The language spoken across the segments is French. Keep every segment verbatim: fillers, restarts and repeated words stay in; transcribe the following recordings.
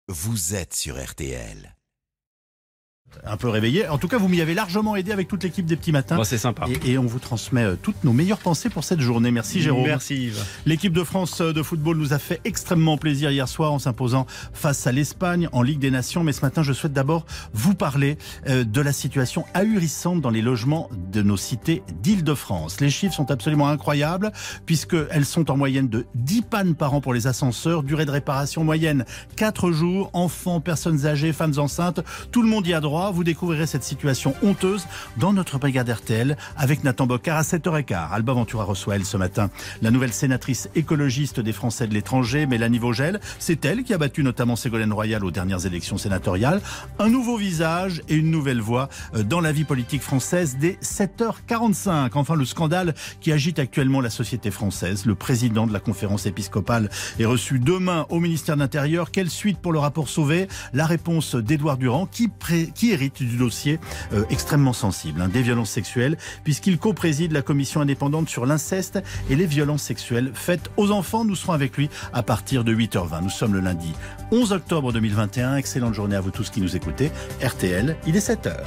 Vous êtes sur R T L. Un peu réveillé. En tout cas, vous m'y avez largement aidé avec toute l'équipe des Petits Matins. Bon, c'est sympa. Et, et on vous transmet euh, toutes nos meilleures pensées pour cette journée. Merci Jérôme. Merci Yves. L'équipe de France de football nous a fait extrêmement plaisir hier soir en s'imposant face à l'Espagne en Ligue des Nations. Mais ce matin, je souhaite d'abord vous parler euh, de la situation ahurissante dans les logements de nos cités d'Île-de-France. Les chiffres sont absolument incroyables puisqu'elles sont en moyenne de dix pannes par an pour les ascenseurs. Durée de réparation moyenne quatre jours. Enfants, personnes âgées, femmes enceintes, tout le monde y a droit. Vous découvrirez cette situation honteuse dans notre brigade R T L avec Nathan Bocard à sept heures quinze. Alba Ventura reçoit elle ce matin la nouvelle sénatrice écologiste des Français de l'étranger, Mélanie Vogel. C'est elle qui a battu notamment Ségolène Royal aux dernières élections sénatoriales. Un nouveau visage et une nouvelle voix dans la vie politique française dès sept heures quarante-cinq. Enfin, le scandale qui agite actuellement la société française. Le président de la conférence épiscopale est reçu demain au ministère de l'Intérieur. Quelle suite pour le rapport Sauvé? La réponse d'Édouard Durand qui, pré- qui hérite du dossier euh, extrêmement sensible, hein, des violences sexuelles, puisqu'il co-préside la commission indépendante sur l'inceste et les violences sexuelles faites aux enfants. Nous serons avec lui à partir de huit heures vingt. Nous sommes le lundi onze octobre deux mille vingt et un. Excellente journée à vous tous qui nous écoutez. R T L, il est sept heures.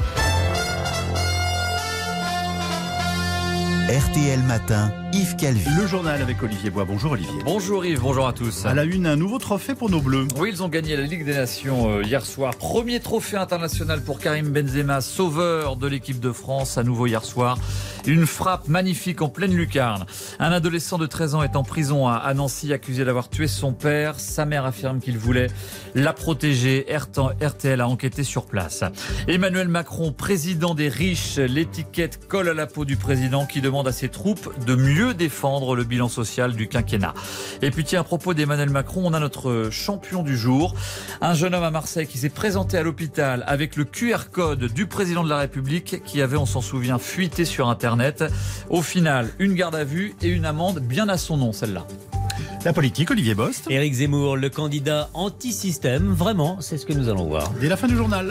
R T L Matin, Yves Calvi. Le journal avec Olivier Bois. Bonjour Olivier. Bonjour Yves, bonjour à tous. À la une, un nouveau trophée pour nos Bleus. Oui, ils ont gagné la Ligue des Nations euh, hier soir. Premier trophée international pour Karim Benzema, sauveur de l'équipe de France, à nouveau hier soir. Une frappe magnifique en pleine lucarne. Un adolescent de treize ans est en prison à Nancy, accusé d'avoir tué son père. Sa mère affirme qu'il voulait la protéger. R T L a enquêté sur place. Emmanuel Macron, président des riches. L'étiquette colle à la peau du président qui demande à ses troupes de mieux défendre le bilan social du quinquennat. Et puis tiens, à propos d'Emmanuel Macron, on a notre champion du jour. Un jeune homme à Marseille qui s'est présenté à l'hôpital avec le Q R code du président de la République qui avait, on s'en souvient, fuité sur Internet. Au final, une garde à vue et une amende bien à son nom, celle-là. La politique, Olivier Bost. Éric Zemmour, le candidat anti-système, vraiment, c'est ce que nous allons voir. Dès la fin du journal.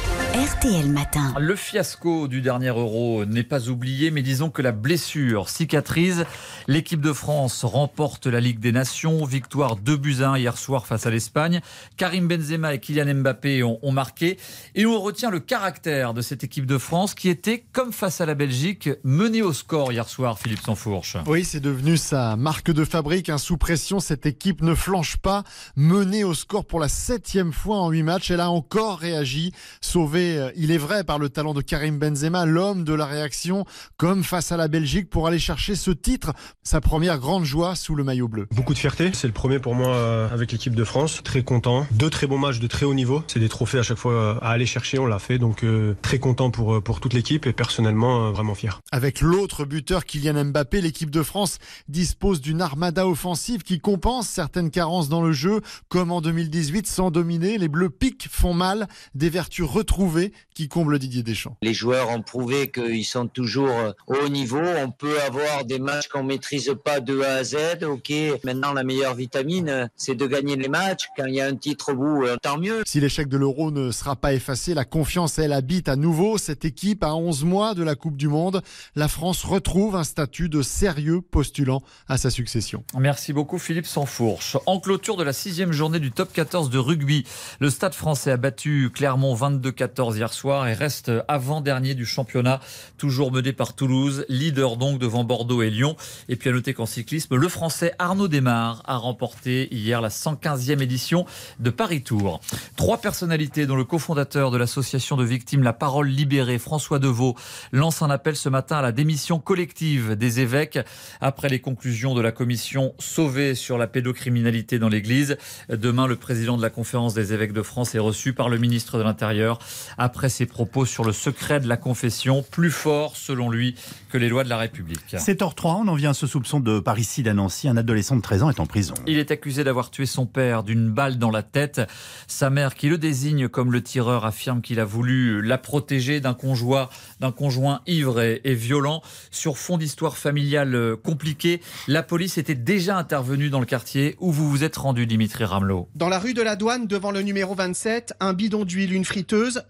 R T L Matin. Le fiasco du dernier Euro n'est pas oublié, mais disons que la blessure cicatrise. L'équipe de France remporte la Ligue des Nations. Victoire deux buts à un hier soir face à l'Espagne. Karim Benzema et Kylian Mbappé ont, ont marqué. Et on retient le caractère de cette équipe de France qui était, comme face à la Belgique, menée au score hier soir, Philippe Sansfourche. Oui, c'est devenu sa marque de fabrique. Hein. Sous pression, cette équipe ne flanche pas. Menée au score pour la septième fois en huit matchs. Elle a encore réagi, sauvée, il est vrai, par le talent de Karim Benzema, l'homme de la réaction, comme face à la Belgique, pour aller chercher ce titre, sa première grande joie sous le maillot bleu. Beaucoup de fierté, c'est le premier pour moi euh, avec l'équipe de France, très content, deux très bons matchs de très haut niveau, c'est des trophées à chaque fois euh, à aller chercher, on l'a fait, donc euh, très content pour, euh, pour toute l'équipe et personnellement euh, vraiment fier. Avec l'autre buteur Kylian Mbappé, l'équipe de France dispose d'une armada offensive qui compense certaines carences dans le jeu, comme en deux mille dix-huit, sans dominer, les Bleus piquent, font mal, des vertus retrouvées qui comblent Didier Deschamps. Les joueurs ont prouvé qu'ils sont toujours au haut niveau. On peut avoir des matchs qu'on maîtrise pas de A à Z. Ok, maintenant la meilleure vitamine, c'est de gagner les matchs. Quand il y a un titre au bout, tant mieux. Si l'échec de l'Euro ne sera pas effacé, la confiance, elle, habite à nouveau cette équipe à onze mois de la Coupe du Monde. La France retrouve un statut de sérieux postulant à sa succession. Merci beaucoup Philippe Sansfourche. En clôture de la sixième journée du top quatorze de rugby, le Stade français a battu Clermont vingt-deux quatorze hier soir et reste avant-dernier du championnat, toujours mené par Toulouse, leader donc devant Bordeaux et Lyon. Et puis à noter qu'en cyclisme, le Français Arnaud Démare a remporté hier la cent quinzième édition de Paris-Tours. Trois personnalités dont le cofondateur de l'association de victimes La Parole Libérée, François Deveau, lance un appel ce matin à la démission collective des évêques après les conclusions de la commission Sauvé sur la pédocriminalité dans l'Église. Demain, le président de la Conférence des évêques de France est reçu par le ministre de l'Intérieur après ses propos sur le secret de la confession, plus fort selon lui que les lois de la République. sept heures trois, on en vient à ce soupçon de parricide à Nancy. Un adolescent de treize ans est en prison. Il est accusé d'avoir tué son père d'une balle dans la tête. Sa mère, qui le désigne comme le tireur, affirme qu'il a voulu la protéger d'un conjoint, d'un conjoint ivre et, et violent. Sur fond d'histoire familiale compliquée, la police était déjà intervenue dans le quartier où vous vous êtes rendu, Dimitri Ramelot. Dans la rue de la Douane, devant le numéro vingt-sept, un bidon d'huile, une friteuse et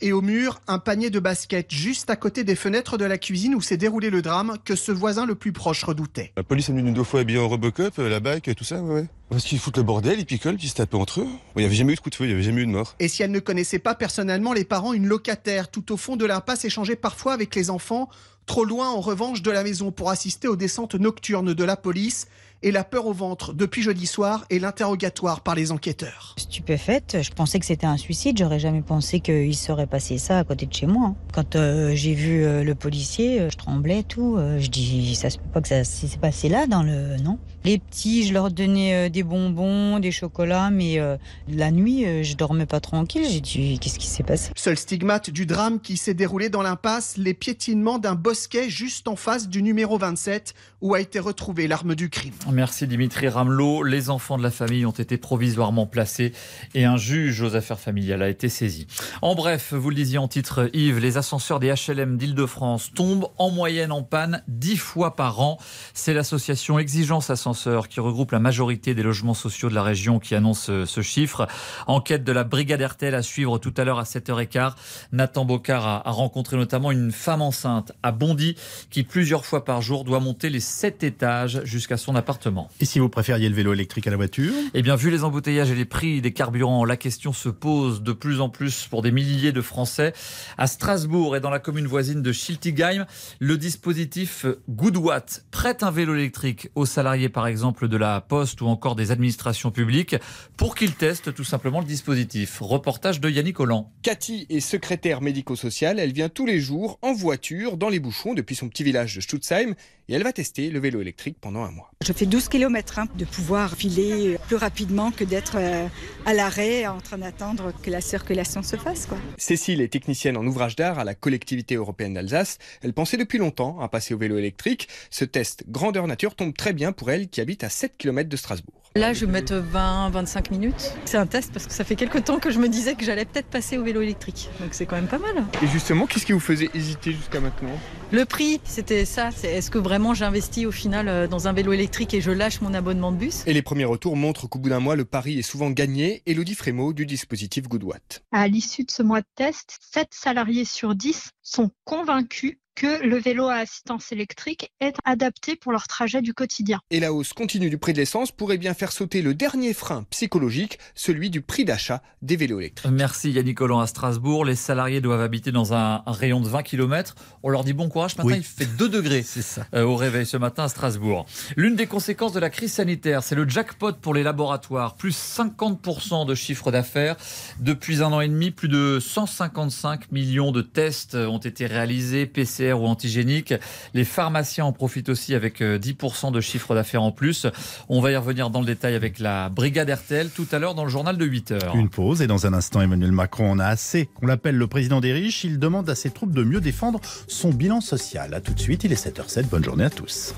et au mur, un panier de basket juste à côté des fenêtres de la cuisine où s'est déroulé le drame que ce voisin le plus proche redoutait. La police est venue une deux fois habillée en Robocop, la B A C, tout ça, ouais. Parce qu'ils foutent le bordel, ils picolent, puis ils se tapent entre eux. Il n'y avait jamais eu de coup de feu, il n'y avait jamais eu de mort. Et si elle ne connaissait pas personnellement les parents, une locataire tout au fond de l'impasse échangeait parfois avec les enfants, trop loin en revanche de la maison pour assister aux descentes nocturnes de la police et la peur au ventre depuis jeudi soir et l'interrogatoire par les enquêteurs. Stupéfaite, je pensais que c'était un suicide, j'aurais jamais pensé qu'il serait passé ça à côté de chez moi. Quand euh, j'ai vu euh, le policier, euh, je tremblais tout, euh, je dis ça se peut pas que ça s'est passé là dans le... Non. Les petits, je leur donnais euh, des bonbons, des chocolats, mais euh, la nuit, euh, je dormais pas tranquille, j'ai dit qu'est-ce qui s'est passé ? Seul stigmate du drame qui s'est déroulé dans l'impasse, les piétinements d'un bosquet juste en face du numéro vingt-sept où a été retrouvée l'arme du crime. Merci Dimitri Ramelot. Les enfants de la famille ont été provisoirement placés et un juge aux affaires familiales a été saisi. En bref, vous le disiez en titre Yves, les ascenseurs des H L M d'Île-de-France tombent en moyenne en panne dix fois par an. C'est l'association Exigence Ascenseurs qui regroupe la majorité des logements sociaux de la région qui annonce ce chiffre. Enquête de la brigade R T L à suivre tout à l'heure à sept heures quinze. Nathan Bocard a, a rencontré notamment une femme enceinte à Bondy qui plusieurs fois par jour doit monter les sept étages jusqu'à son appartement. Et si vous préfériez le vélo électrique à la voiture ? Eh bien, vu les embouteillages et les prix des carburants, la question se pose de plus en plus pour des milliers de Français. À Strasbourg et dans la commune voisine de Schiltigheim, le dispositif Goodwatt prête un vélo électrique aux salariés, par exemple, de la Poste ou encore des administrations publiques pour qu'ils testent tout simplement le dispositif. Reportage de Yannick Holland. Cathy est secrétaire médico-sociale. Elle vient tous les jours en voiture dans les bouchons depuis son petit village de Stutzheim et elle va tester le vélo électrique pendant un mois. Je fais douze kilomètres, hein, de pouvoir filer plus rapidement que d'être euh, à l'arrêt en train d'attendre que la circulation se fasse, quoi. Cécile est technicienne en ouvrage d'art à la collectivité européenne d'Alsace. Elle pensait depuis longtemps à passer au vélo électrique. Ce test grandeur nature tombe très bien pour elle qui habite à sept kilomètres de Strasbourg. Là, je vais mettre vingt à vingt-cinq minutes. C'est un test parce que ça fait quelques temps que je me disais que j'allais peut-être passer au vélo électrique. Donc c'est quand même pas mal. Et justement, qu'est-ce qui vous faisait hésiter jusqu'à maintenant ? Le prix, c'était ça. C'est est-ce que vraiment j'investis au final dans un vélo électrique et je lâche mon abonnement de bus ? Et les premiers retours montrent qu'au bout d'un mois, le pari est souvent gagné. Élodie Frémaux du dispositif Goodwatt. À l'issue de ce mois de test, sept salariés sur dix sont convaincus que le vélo à assistance électrique est adapté pour leur trajet du quotidien. Et la hausse continue du prix de l'essence pourrait bien faire sauter le dernier frein psychologique, celui du prix d'achat des vélos électriques. Merci Yannick Holland. À Strasbourg, les salariés doivent habiter dans un, un rayon de vingt kilomètres. On leur dit bon courage, ce matin oui. Il fait deux degrés c'est ça. Euh, au réveil ce matin à Strasbourg. L'une des conséquences de la crise sanitaire, c'est le jackpot pour les laboratoires. Plus cinquante pour cent de chiffre d'affaires. Depuis un an et demi, plus de cent cinquante-cinq millions de tests ont été réalisés, P C R ou antigéniques. Les pharmaciens en profitent aussi avec dix pour cent de chiffre d'affaires en plus. On va y revenir dans le détail avec la brigade R T L tout à l'heure dans le journal de huit heures. Une pause et dans un instant, Emmanuel Macron en a assez qu'on l'appelle le président des riches. Il demande à ses troupes de mieux défendre son bilan social. A tout de suite, il est sept heures sept. Bonne journée à tous.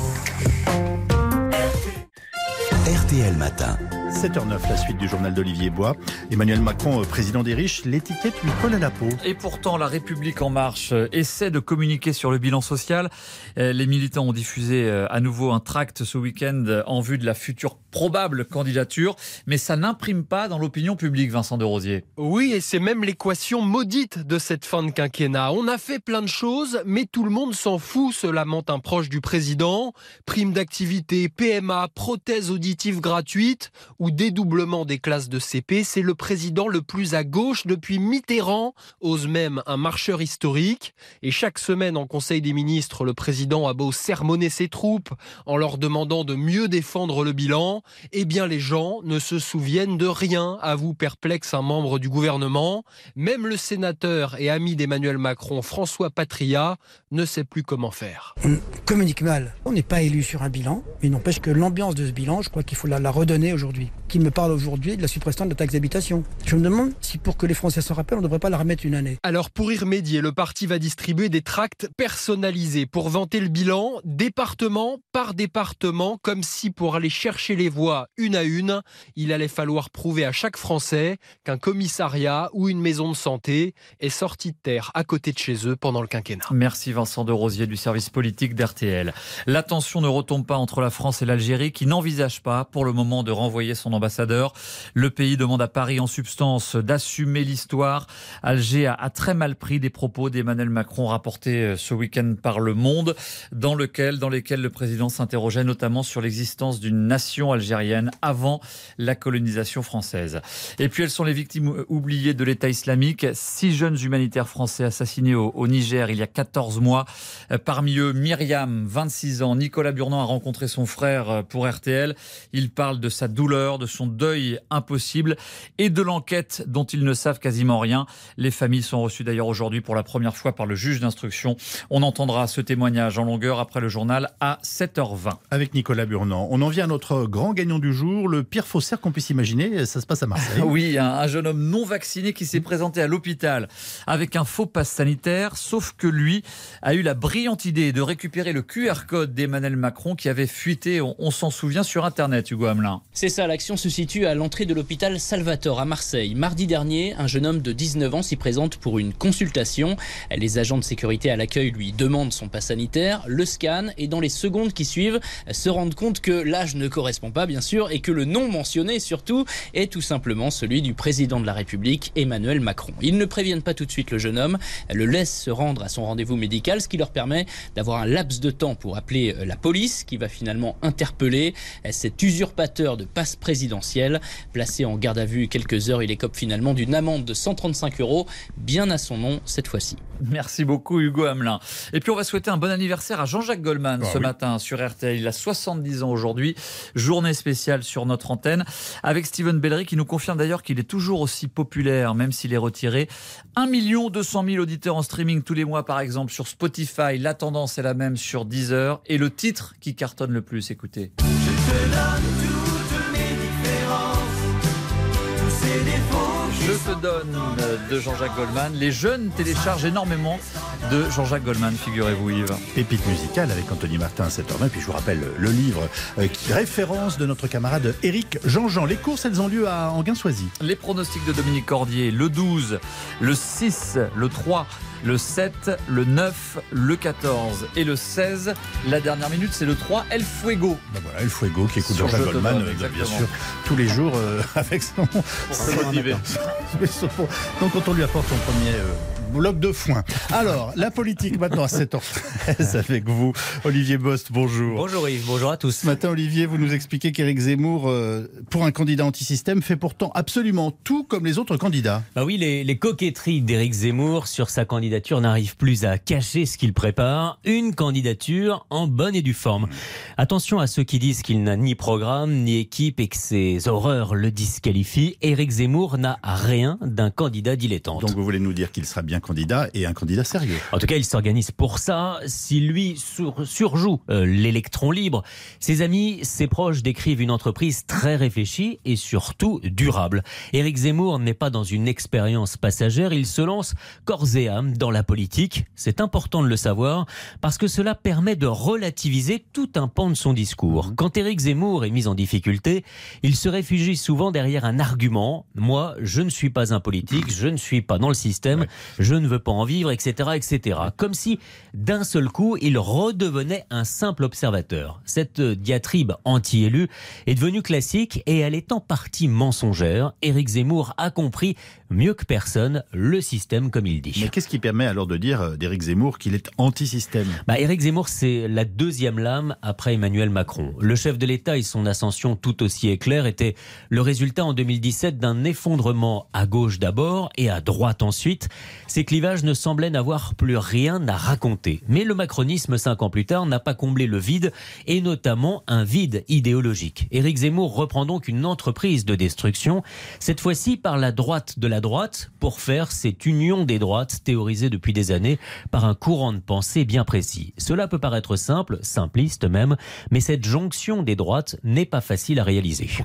R T L Matin. sept heures neuf, la suite du journal d'Olivier Bois. Emmanuel Macron, président des riches, l'étiquette lui colle à la peau. Et pourtant, la République En Marche essaie de communiquer sur le bilan social. Les militants ont diffusé à nouveau un tract ce week-end en vue de la future probable candidature. Mais ça n'imprime pas dans l'opinion publique, Vincent de Rosier. Oui, et c'est même l'équation maudite de cette fin de quinquennat. On a fait plein de choses, mais tout le monde s'en fout, se lamente un proche du président. Prime d'activité, P M A, prothèse auditive gratuite ou dédoublement des classes de C P, c'est le président le plus à gauche depuis Mitterrand, ose même un marcheur historique. Et chaque semaine en Conseil des ministres, le président a beau sermonner ses troupes en leur demandant de mieux défendre le bilan, eh bien les gens ne se souviennent de rien, avoue perplexe un membre du gouvernement. Même le sénateur et ami d'Emmanuel Macron, François Patriat, ne sait plus comment faire. On communique mal. On n'est pas élu sur un bilan, mais il n'empêche que l'ambiance de ce bilan, je crois qu'il faut la, la redonner aujourd'hui. Qui me parle aujourd'hui de la suppression de la taxe d'habitation. Je me demande si pour que les Français s'en rappellent, on ne devrait pas la remettre une année. Alors pour y remédier, le parti va distribuer des tracts personnalisés pour vanter le bilan, département par département, comme si pour aller chercher les voix voix une à une. Il allait falloir prouver à chaque Français qu'un commissariat ou une maison de santé est sorti de terre à côté de chez eux pendant le quinquennat. Merci Vincent de Rosier du service politique d'R T L. La tension ne retombe pas entre la France et l'Algérie qui n'envisage pas pour le moment de renvoyer son ambassadeur. Le pays demande à Paris en substance d'assumer l'histoire. Alger a, a très mal pris des propos d'Emmanuel Macron rapportés ce week-end par Le Monde, dans, lequel, dans lesquels le président s'interrogeait notamment sur l'existence d'une nation algérienne avant la colonisation française. Et puis elles sont les victimes oubliées de l'État islamique. Six jeunes humanitaires français assassinés au, au Niger il y a quatorze mois. Parmi eux, Myriam, vingt-six ans. Nicolas Burnand a rencontré son frère pour R T L. Il parle de sa douleur, de son deuil impossible et de l'enquête dont ils ne savent quasiment rien. Les familles sont reçues d'ailleurs aujourd'hui pour la première fois par le juge d'instruction. On entendra ce témoignage en longueur après le journal à sept heures vingt. Avec Nicolas Burnand. On en vient à notre grand gagnant du jour, le pire faussaire qu'on puisse imaginer. Ça se passe à Marseille. Oui, un, un jeune homme non vacciné qui s'est présenté à l'hôpital avec un faux pass sanitaire, sauf que lui a eu la brillante idée de récupérer le Q R code d'Emmanuel Macron qui avait fuité, on, on s'en souvient, sur Internet, Hugo Hamelin. C'est ça, l'action se situe à l'entrée de l'hôpital Salvatore à Marseille. Mardi dernier, un jeune homme de dix-neuf ans s'y présente pour une consultation. Les agents de sécurité à l'accueil lui demandent son pass sanitaire, le scan et dans les secondes qui suivent, se rendent compte que l'âge ne correspond pas bien sûr et que le nom mentionné surtout est tout simplement celui du président de la République, Emmanuel Macron. Ils ne préviennent pas tout de suite le jeune homme, le laissent se rendre à son rendez-vous médical, ce qui leur permet d'avoir un laps de temps pour appeler la police qui va finalement interpeller cet usurpateur de passe présidentiel. Placé en garde à vue quelques heures, il écope finalement d'une amende de cent trente-cinq euros, bien à son nom cette fois-ci. Merci beaucoup Hugo Hamelin. Et puis on va souhaiter un bon anniversaire à Jean-Jacques Goldman ah, ce oui. matin sur R T L. Il a soixante-dix ans aujourd'hui, journée spéciale sur notre antenne, avec Steven Bellery qui nous confirme d'ailleurs qu'il est toujours aussi populaire, même s'il est retiré. un million deux cent mille auditeurs en streaming tous les mois par exemple sur Spotify. La tendance est la même sur Deezer. Et le titre qui cartonne le plus, écoutez. Je te donne toutes mes différences, tous ces défauts. Je te donne de Jean-Jacques Goldman. Les jeunes téléchargent énormément de Jean-Jacques Goldman, figurez-vous Yves. Pépite musicale avec Anthony Martin à sept heures vingt. Puis je vous rappelle le livre qui référence de notre camarade Éric Jean-Jean. Les courses, elles ont lieu à Enghien-Soisy. Les pronostics de Dominique Cordier, le douze, le six, le trois, le sept, le neuf, le quatorze et le seize. La dernière minute, c'est le trois, El Fuego. Ben voilà, El Fuego qui écoute Sur Jean-Jacques Goldman, donne, euh, bien sûr, tous les jours euh, avec son... Pour se motiver. Donc quand on lui apporte son premier... Euh... bloc de foin. Alors, la politique maintenant à sept heures treize avec vous, Olivier Bost, bonjour. Bonjour Yves, bonjour à tous. Ce matin, Olivier, vous nous expliquez qu'Éric Zemmour, euh, pour un candidat anti-système, fait pourtant absolument tout comme les autres candidats. Bah oui, les, les coquetteries d'Éric Zemmour sur sa candidature n'arrivent plus à cacher ce qu'il prépare. Une candidature en bonne et due forme. Attention à ceux qui disent qu'il n'a ni programme, ni équipe et que ses horreurs le disqualifient. Éric Zemmour n'a rien d'un candidat dilettante. Donc vous voulez nous dire qu'il sera bien candidat et un candidat sérieux. En tout cas, il s'organise pour ça. Si lui sur, surjoue euh, l'électron libre, ses amis, ses proches décrivent une entreprise très réfléchie et surtout durable. Éric Zemmour n'est pas dans une expérience passagère, il se lance corps et âme dans la politique. C'est important de le savoir parce que cela permet de relativiser tout un pan de son discours. Quand Éric Zemmour est mis en difficulté, il se réfugie souvent derrière un argument. Moi, je ne suis pas un politique, je ne suis pas dans le système, ouais. je ne veux pas en vivre, et cetera, et cetera. Comme si, d'un seul coup, il redevenait un simple observateur. Cette diatribe anti-élu est devenue classique et elle est en partie mensongère. Éric Zemmour a compris, mieux que personne, le système comme il dit. Mais qu'est-ce qui permet alors de dire d'Éric Zemmour qu'il est anti-système ? Bah, Éric Zemmour, c'est la deuxième lame après Emmanuel Macron. Le chef de l'État et son ascension tout aussi éclair étaient le résultat en deux mille dix-sept d'un effondrement à gauche d'abord et à droite ensuite. Ces clivages ne semblaient n'avoir plus rien à raconter. Mais le macronisme, cinq ans plus tard, n'a pas comblé le vide, et notamment un vide idéologique. Éric Zemmour reprend donc une entreprise de destruction, cette fois-ci par la droite de la droite, pour faire cette union des droites théorisée depuis des années par un courant de pensée bien précis. Cela peut paraître simple, simpliste même, mais cette jonction des droites n'est pas facile à réaliser. Pour quelle raison ?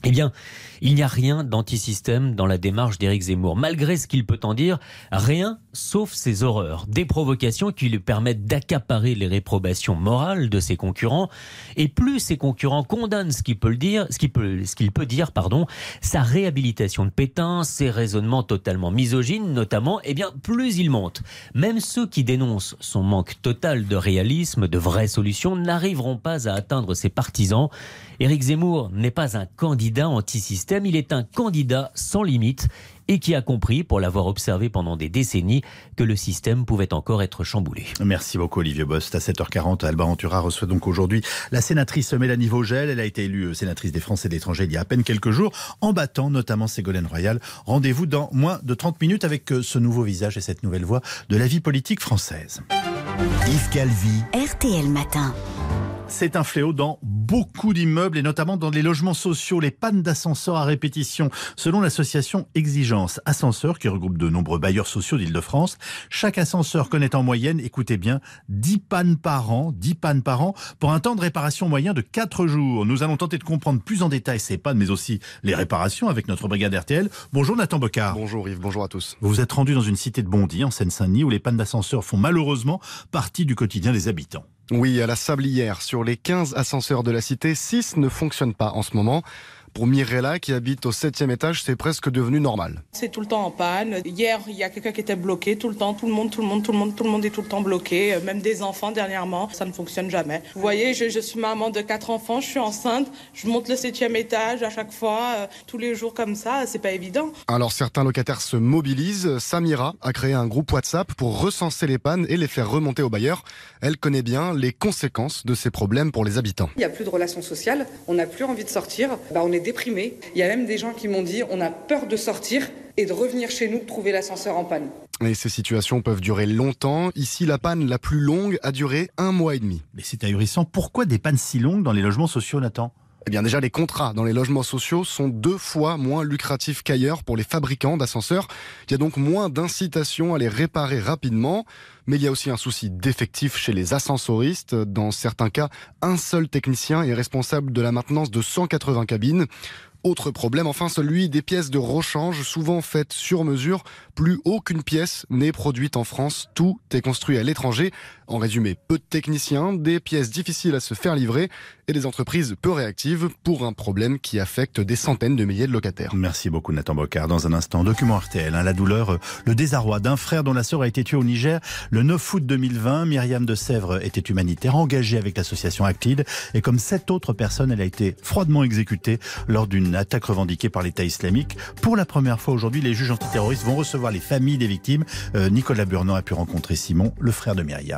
Eh bien, il n'y a rien d'antisystème dans la démarche d'Éric Zemmour. Malgré ce qu'il peut en dire, rien sauf ses horreurs. Des provocations qui lui permettent d'accaparer les réprobations morales de ses concurrents. Et plus ses concurrents condamnent ce qu'il peut le dire, ce qu'il peut, ce qu'il peut dire, pardon, sa réhabilitation de Pétain, ses raisonnements totalement misogynes notamment, eh bien, plus il monte. Même ceux qui dénoncent son manque total de réalisme, de vraies solutions, n'arriveront pas à atteindre ses partisans. Éric Zemmour n'est pas un candidat anti-système, il est un candidat sans limite et qui a compris, pour l'avoir observé pendant des décennies, que le système pouvait encore être chamboulé. Merci beaucoup Olivier Bost. À sept heures quarante, Alba Ventura reçoit donc aujourd'hui la sénatrice Mélanie Vogel. Elle a été élue sénatrice des Français de l'étranger il y a à peine quelques jours, en battant notamment Ségolène Royal. Rendez-vous dans moins de trente minutes avec ce nouveau visage et cette nouvelle voix de la vie politique française. Yves Calvi. R T L Matin. C'est un fléau dans beaucoup d'immeubles et notamment dans les logements sociaux, les pannes d'ascenseurs à répétition. Selon l'association Exigence Ascenseurs, qui regroupe de nombreux bailleurs sociaux d'Île-de-France, chaque ascenseur connaît en moyenne, écoutez bien, dix pannes par an, dix pannes par an, pour un temps de réparation moyen de quatre jours. Nous allons tenter de comprendre plus en détail ces pannes, mais aussi les réparations avec notre brigade R T L. Bonjour Nathan Bocard. Bonjour Yves, bonjour à tous. Vous vous êtes rendu dans une cité de Bondy, en Seine-Saint-Denis, où les pannes d'ascenseurs font malheureusement partie du quotidien des habitants. Oui, à la Sablière, sur les quinze ascenseurs de la cité, six ne fonctionnent pas en ce moment. Pour Mirella, qui habite au septième étage, c'est presque devenu normal. C'est tout le temps en panne. Hier, il y a quelqu'un qui était bloqué tout le temps. Tout le monde, tout le monde, tout le monde, tout le monde est tout le temps bloqué. Même des enfants dernièrement, ça ne fonctionne jamais. Vous voyez, je, je suis maman de quatre enfants, je suis enceinte. Je monte le septième étage à chaque fois, euh, tous les jours comme ça. C'est pas évident. Alors certains locataires se mobilisent. Samira a créé un groupe WhatsApp pour recenser les pannes et les faire remonter au bailleur. Elle connaît bien les conséquences de ces problèmes pour les habitants. Il n'y a plus de relations sociales, on n'a plus envie de sortir. Bah, on est déprimé. Il y a même des gens qui m'ont dit on a peur de sortir et de revenir chez nous, de trouver l'ascenseur en panne. Et ces situations peuvent durer longtemps. Ici, la panne la plus longue a duré un mois et demi. Mais c'est ahurissant. Pourquoi des pannes si longues dans les logements sociaux, Nathan ? Eh bien déjà, les contrats dans les logements sociaux sont deux fois moins lucratifs qu'ailleurs pour les fabricants d'ascenseurs. Il y a donc moins d'incitation à les réparer rapidement. Mais il y a aussi un souci d'effectifs chez les ascensoristes. Dans certains cas, un seul technicien est responsable de la maintenance de cent quatre-vingts cabines. Autre problème, enfin, celui des pièces de rechange, souvent faites sur mesure. Plus aucune pièce n'est produite en France. Tout est construit à l'étranger. En résumé, peu de techniciens, des pièces difficiles à se faire livrer et des entreprises peu réactives pour un problème qui affecte des centaines de milliers de locataires. Merci beaucoup Nathan Bocard. Dans un instant, document R T L, hein, la douleur, le désarroi d'un frère dont la sœur a été tuée au Niger le neuf août deux mille vingt. Myriam de Sèvres était humanitaire, engagée avec l'association Actid, et comme sept autres personnes, elle a été froidement exécutée lors d'une attaque revendiquée par l'État islamique. Pour la première fois aujourd'hui, les juges antiterroristes vont recevoir les familles des victimes. Euh, Nicolas Burnand a pu rencontrer Simon, le frère de Myriam.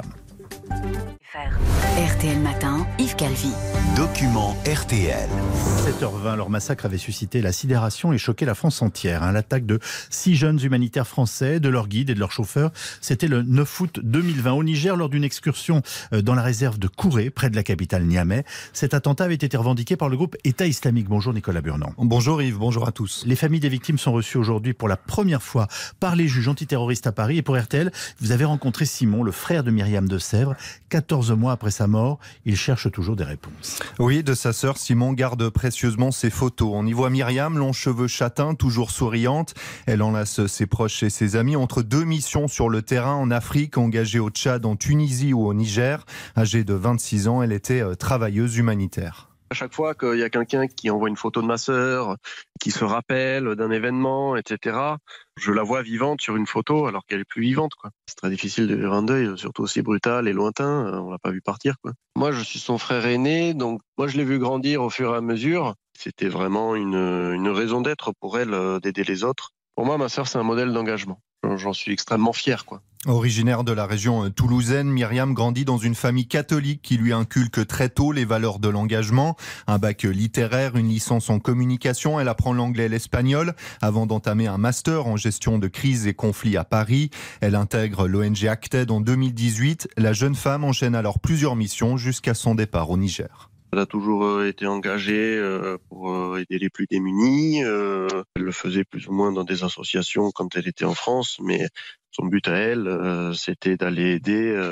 R T L Matin, Yves Calvi. Document R T L. sept heures vingt, leur massacre avait suscité la sidération et choqué la France entière. Hein. L'attaque de six jeunes humanitaires français, de leur guide et de leur chauffeur, c'était le neuf août deux mille vingt au Niger lors d'une excursion dans la réserve de Kouré, près de la capitale Niamey. Cet attentat avait été revendiqué par le groupe État islamique. Bonjour Nicolas Burnand. Bonjour Yves, bonjour à tous. Les familles des victimes sont reçues aujourd'hui pour la première fois par les juges antiterroristes à Paris. Et pour R T L, vous avez rencontré Simon, le frère de Myriam de Sèvres. quatorze mois après sa mort, il cherche toujours des réponses. Oui, de sa sœur, Simon garde précieusement ses photos. On y voit Myriam, longs cheveux châtains, toujours souriante. Elle enlace ses proches et ses amis entre deux missions sur le terrain en Afrique, engagée au Tchad, en Tunisie ou au Niger. Âgée de vingt-six ans, elle était travailleuse humanitaire. À chaque fois qu'il y a quelqu'un qui envoie une photo de ma sœur, qui se rappelle d'un événement, et cetera, je la vois vivante sur une photo alors qu'elle est plus vivante, quoi. C'est très difficile de vivre un deuil, surtout aussi brutal et lointain. On l'a pas vu partir, quoi. Moi, je suis son frère aîné, donc moi je l'ai vu grandir au fur et à mesure. C'était vraiment une, une raison d'être pour elle d'aider les autres. Pour moi, ma sœur, c'est un modèle d'engagement. J'en suis extrêmement fier, quoi. Originaire de la région toulousaine, Myriam grandit dans une famille catholique qui lui inculque très tôt les valeurs de l'engagement. Un bac littéraire, une licence en communication, elle apprend l'anglais et l'espagnol avant d'entamer un master en gestion de crises et conflits à Paris. Elle intègre l'O N G Acted en deux mille dix-huit. La jeune femme enchaîne alors plusieurs missions jusqu'à son départ au Niger. Elle a toujours été engagée pour aider les plus démunis. Elle le faisait plus ou moins dans des associations quand elle était en France, mais son but à elle, c'était d'aller aider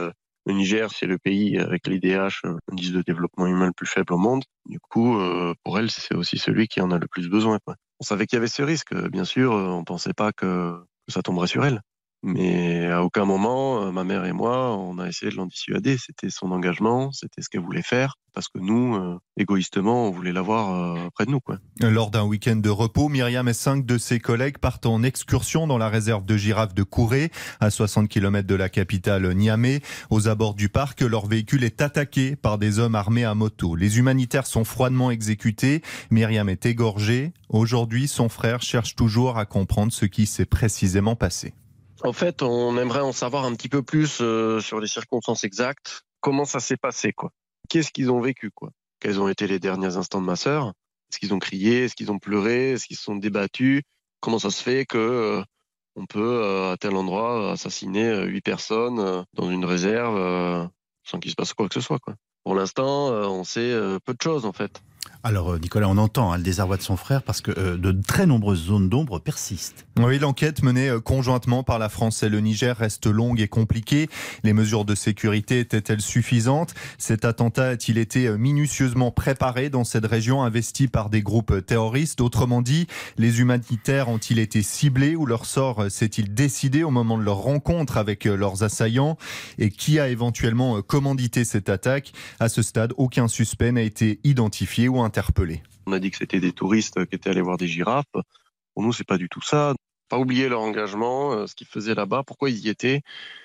Le Niger, c'est le pays avec l'I D H, l'indice de développement humain le plus faible au monde. Du coup, euh, pour elle, c'est aussi celui qui en a le plus besoin, quoi. On savait qu'il y avait ce risque, bien sûr, on pensait pas que, que ça tomberait sur elle. Mais à aucun moment, ma mère et moi, on a essayé de l'en dissuader. C'était son engagement, c'était ce qu'elle voulait faire. Parce que nous, euh, égoïstement, on voulait l'avoir euh, près de nous, quoi. Lors d'un week-end de repos, Myriam et cinq de ses collègues partent en excursion dans la réserve de girafes de Kouré, à soixante kilomètres de la capitale Niamey. Aux abords du parc, leur véhicule est attaqué par des hommes armés à moto. Les humanitaires sont froidement exécutés. Myriam est égorgée. Aujourd'hui, son frère cherche toujours à comprendre ce qui s'est précisément passé. En fait, on aimerait en savoir un petit peu plus euh, sur les circonstances exactes. Comment ça s'est passé, quoi. Qu'est-ce qu'ils ont vécu, quoi. Quels ont été les derniers instants de ma sœur? Est-ce qu'ils ont crié? Est-ce qu'ils ont pleuré? Est-ce qu'ils se sont débattus? Comment ça se fait que euh, on peut, euh, à tel endroit, assassiner huit personnes euh, dans une réserve euh, sans qu'il se passe quoi que ce soit, quoi. Pour l'instant, euh, on sait euh, peu de choses, en fait. Alors Nicolas, on entend hein, le désarroi de son frère parce que euh, de très nombreuses zones d'ombre persistent. Oui, l'enquête menée conjointement par la France et le Niger reste longue et compliquée. Les mesures de sécurité étaient-elles suffisantes? Cet attentat a-t-il été minutieusement préparé dans cette région investie par des groupes terroristes? Autrement dit, les humanitaires ont-ils été ciblés ou leur sort s'est-il décidé au moment de leur rencontre avec leurs assaillants? Et qui a éventuellement commandité cette attaque? À ce stade, aucun suspect n'a été identifié ou interpellé. On a dit que c'était des touristes qui étaient allés voir des girafes. Pour nous, c'est pas du tout ça. Pas oublier leur engagement, ce qu'ils faisaient là-bas, pourquoi ils y étaient.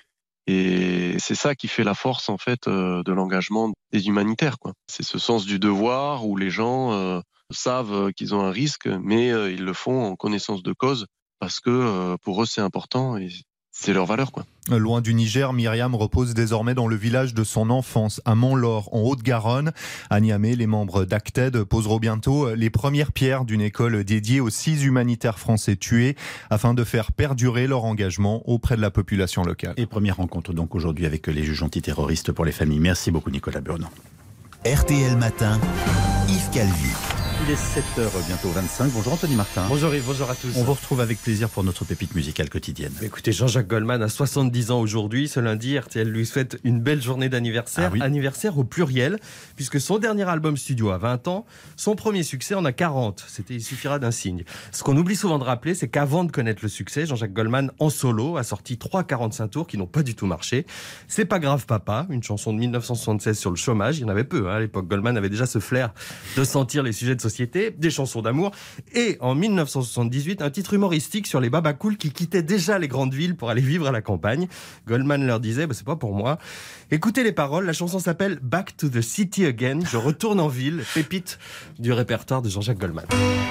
Et c'est ça qui fait la force, en fait, de l'engagement des humanitaires, quoi. C'est ce sens du devoir où les gens euh, savent qu'ils ont un risque, mais euh, ils le font en connaissance de cause parce que euh, pour eux, c'est important et c'est leur valeur, quoi. Loin du Niger, Myriam repose désormais dans le village de son enfance, à Montlore, en Haute-Garonne. À Niamey, les membres d'Acted poseront bientôt les premières pierres d'une école dédiée aux six humanitaires français tués, afin de faire perdurer leur engagement auprès de la population locale. Et première rencontre donc aujourd'hui avec les juges antiterroristes pour les familles. Merci beaucoup Nicolas Burnand. R T L Matin, Yves Calvi. Il est sept heures, bientôt vingt-cinq. Bonjour Anthony Martin. Bonjour Yves, bonjour à tous. On vous retrouve avec plaisir pour notre pépite musicale quotidienne. Écoutez, Jean-Jacques Goldman a soixante-dix ans aujourd'hui. Ce lundi, R T L lui souhaite une belle journée d'anniversaire. Ah oui. Anniversaire au pluriel, puisque son dernier album studio a vingt ans, son premier succès en a quarante. C'était Il suffira d'un signe. Ce qu'on oublie souvent de rappeler, c'est qu'avant de connaître le succès, Jean-Jacques Goldman, en solo, a sorti trois quarante-cinq tours qui n'ont pas du tout marché. C'est pas grave papa, une chanson de mille neuf cent soixante-seize sur le chômage. Il y en avait peu hein, à l'époque. Goldman avait déjà ce flair de sentir les sujets de société, des chansons d'amour, et en mille neuf cent soixante-dix-huit, un titre humoristique sur les babacools qui quittaient déjà les grandes villes pour aller vivre à la campagne. Goldman leur disait, bah, c'est pas pour moi. Écoutez les paroles, la chanson s'appelle Back to the City Again, je retourne en ville, pépite du répertoire de Jean-Jacques Goldman.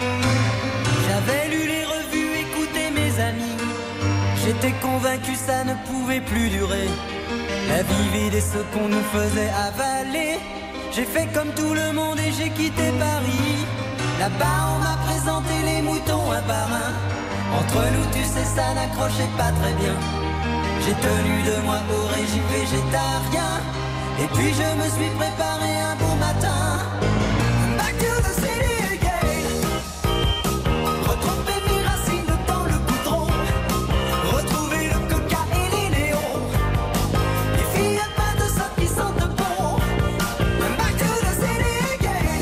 J'avais lu les revues, écouté mes amis, j'étais convaincu ça ne pouvait plus durer. La vie vide et ce qu'on nous faisait avaler. J'ai fait comme tout le monde et j'ai quitté Paris. Là-bas on m'a présenté les moutons un par un. Entre nous tu sais ça n'accrochait pas très bien. J'ai tenu deux mois au régime végétarien. Et puis je me suis préparé un bon matin. Back to the city again. Retrouver mes racines dans le goudron. Retrouver le coca et les néons. Les filles à pas de ça qui sentent bon. Back to the city again.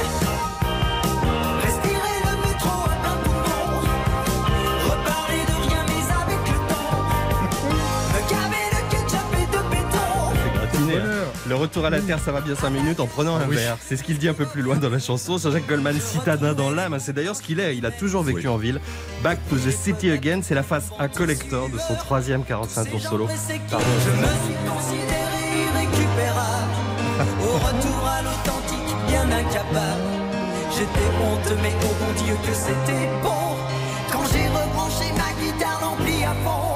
Respirer le métro à plein poumon. Reparler de rien mais avec le temps. Me gaver de ketchup et de béton. Le retour à la terre, ça va bien cinq minutes en prenant un oui. verre. C'est ce qu'il dit un peu plus loin dans la chanson. Jean-Jacques Goldman, citadin dans l'âme, c'est d'ailleurs ce qu'il est. Il a toujours vécu oui. en ville. Back to the City Again, c'est la face A collector de son troisième quarante-cinq tours solo. Pardon, je me suis considéré irrécupérable. Au retour à l'authentique, bien incapable. J'étais honteux, mais oh bon Dieu que c'était bon. Quand j'ai rebranché ma guitare, l'ampli à fond.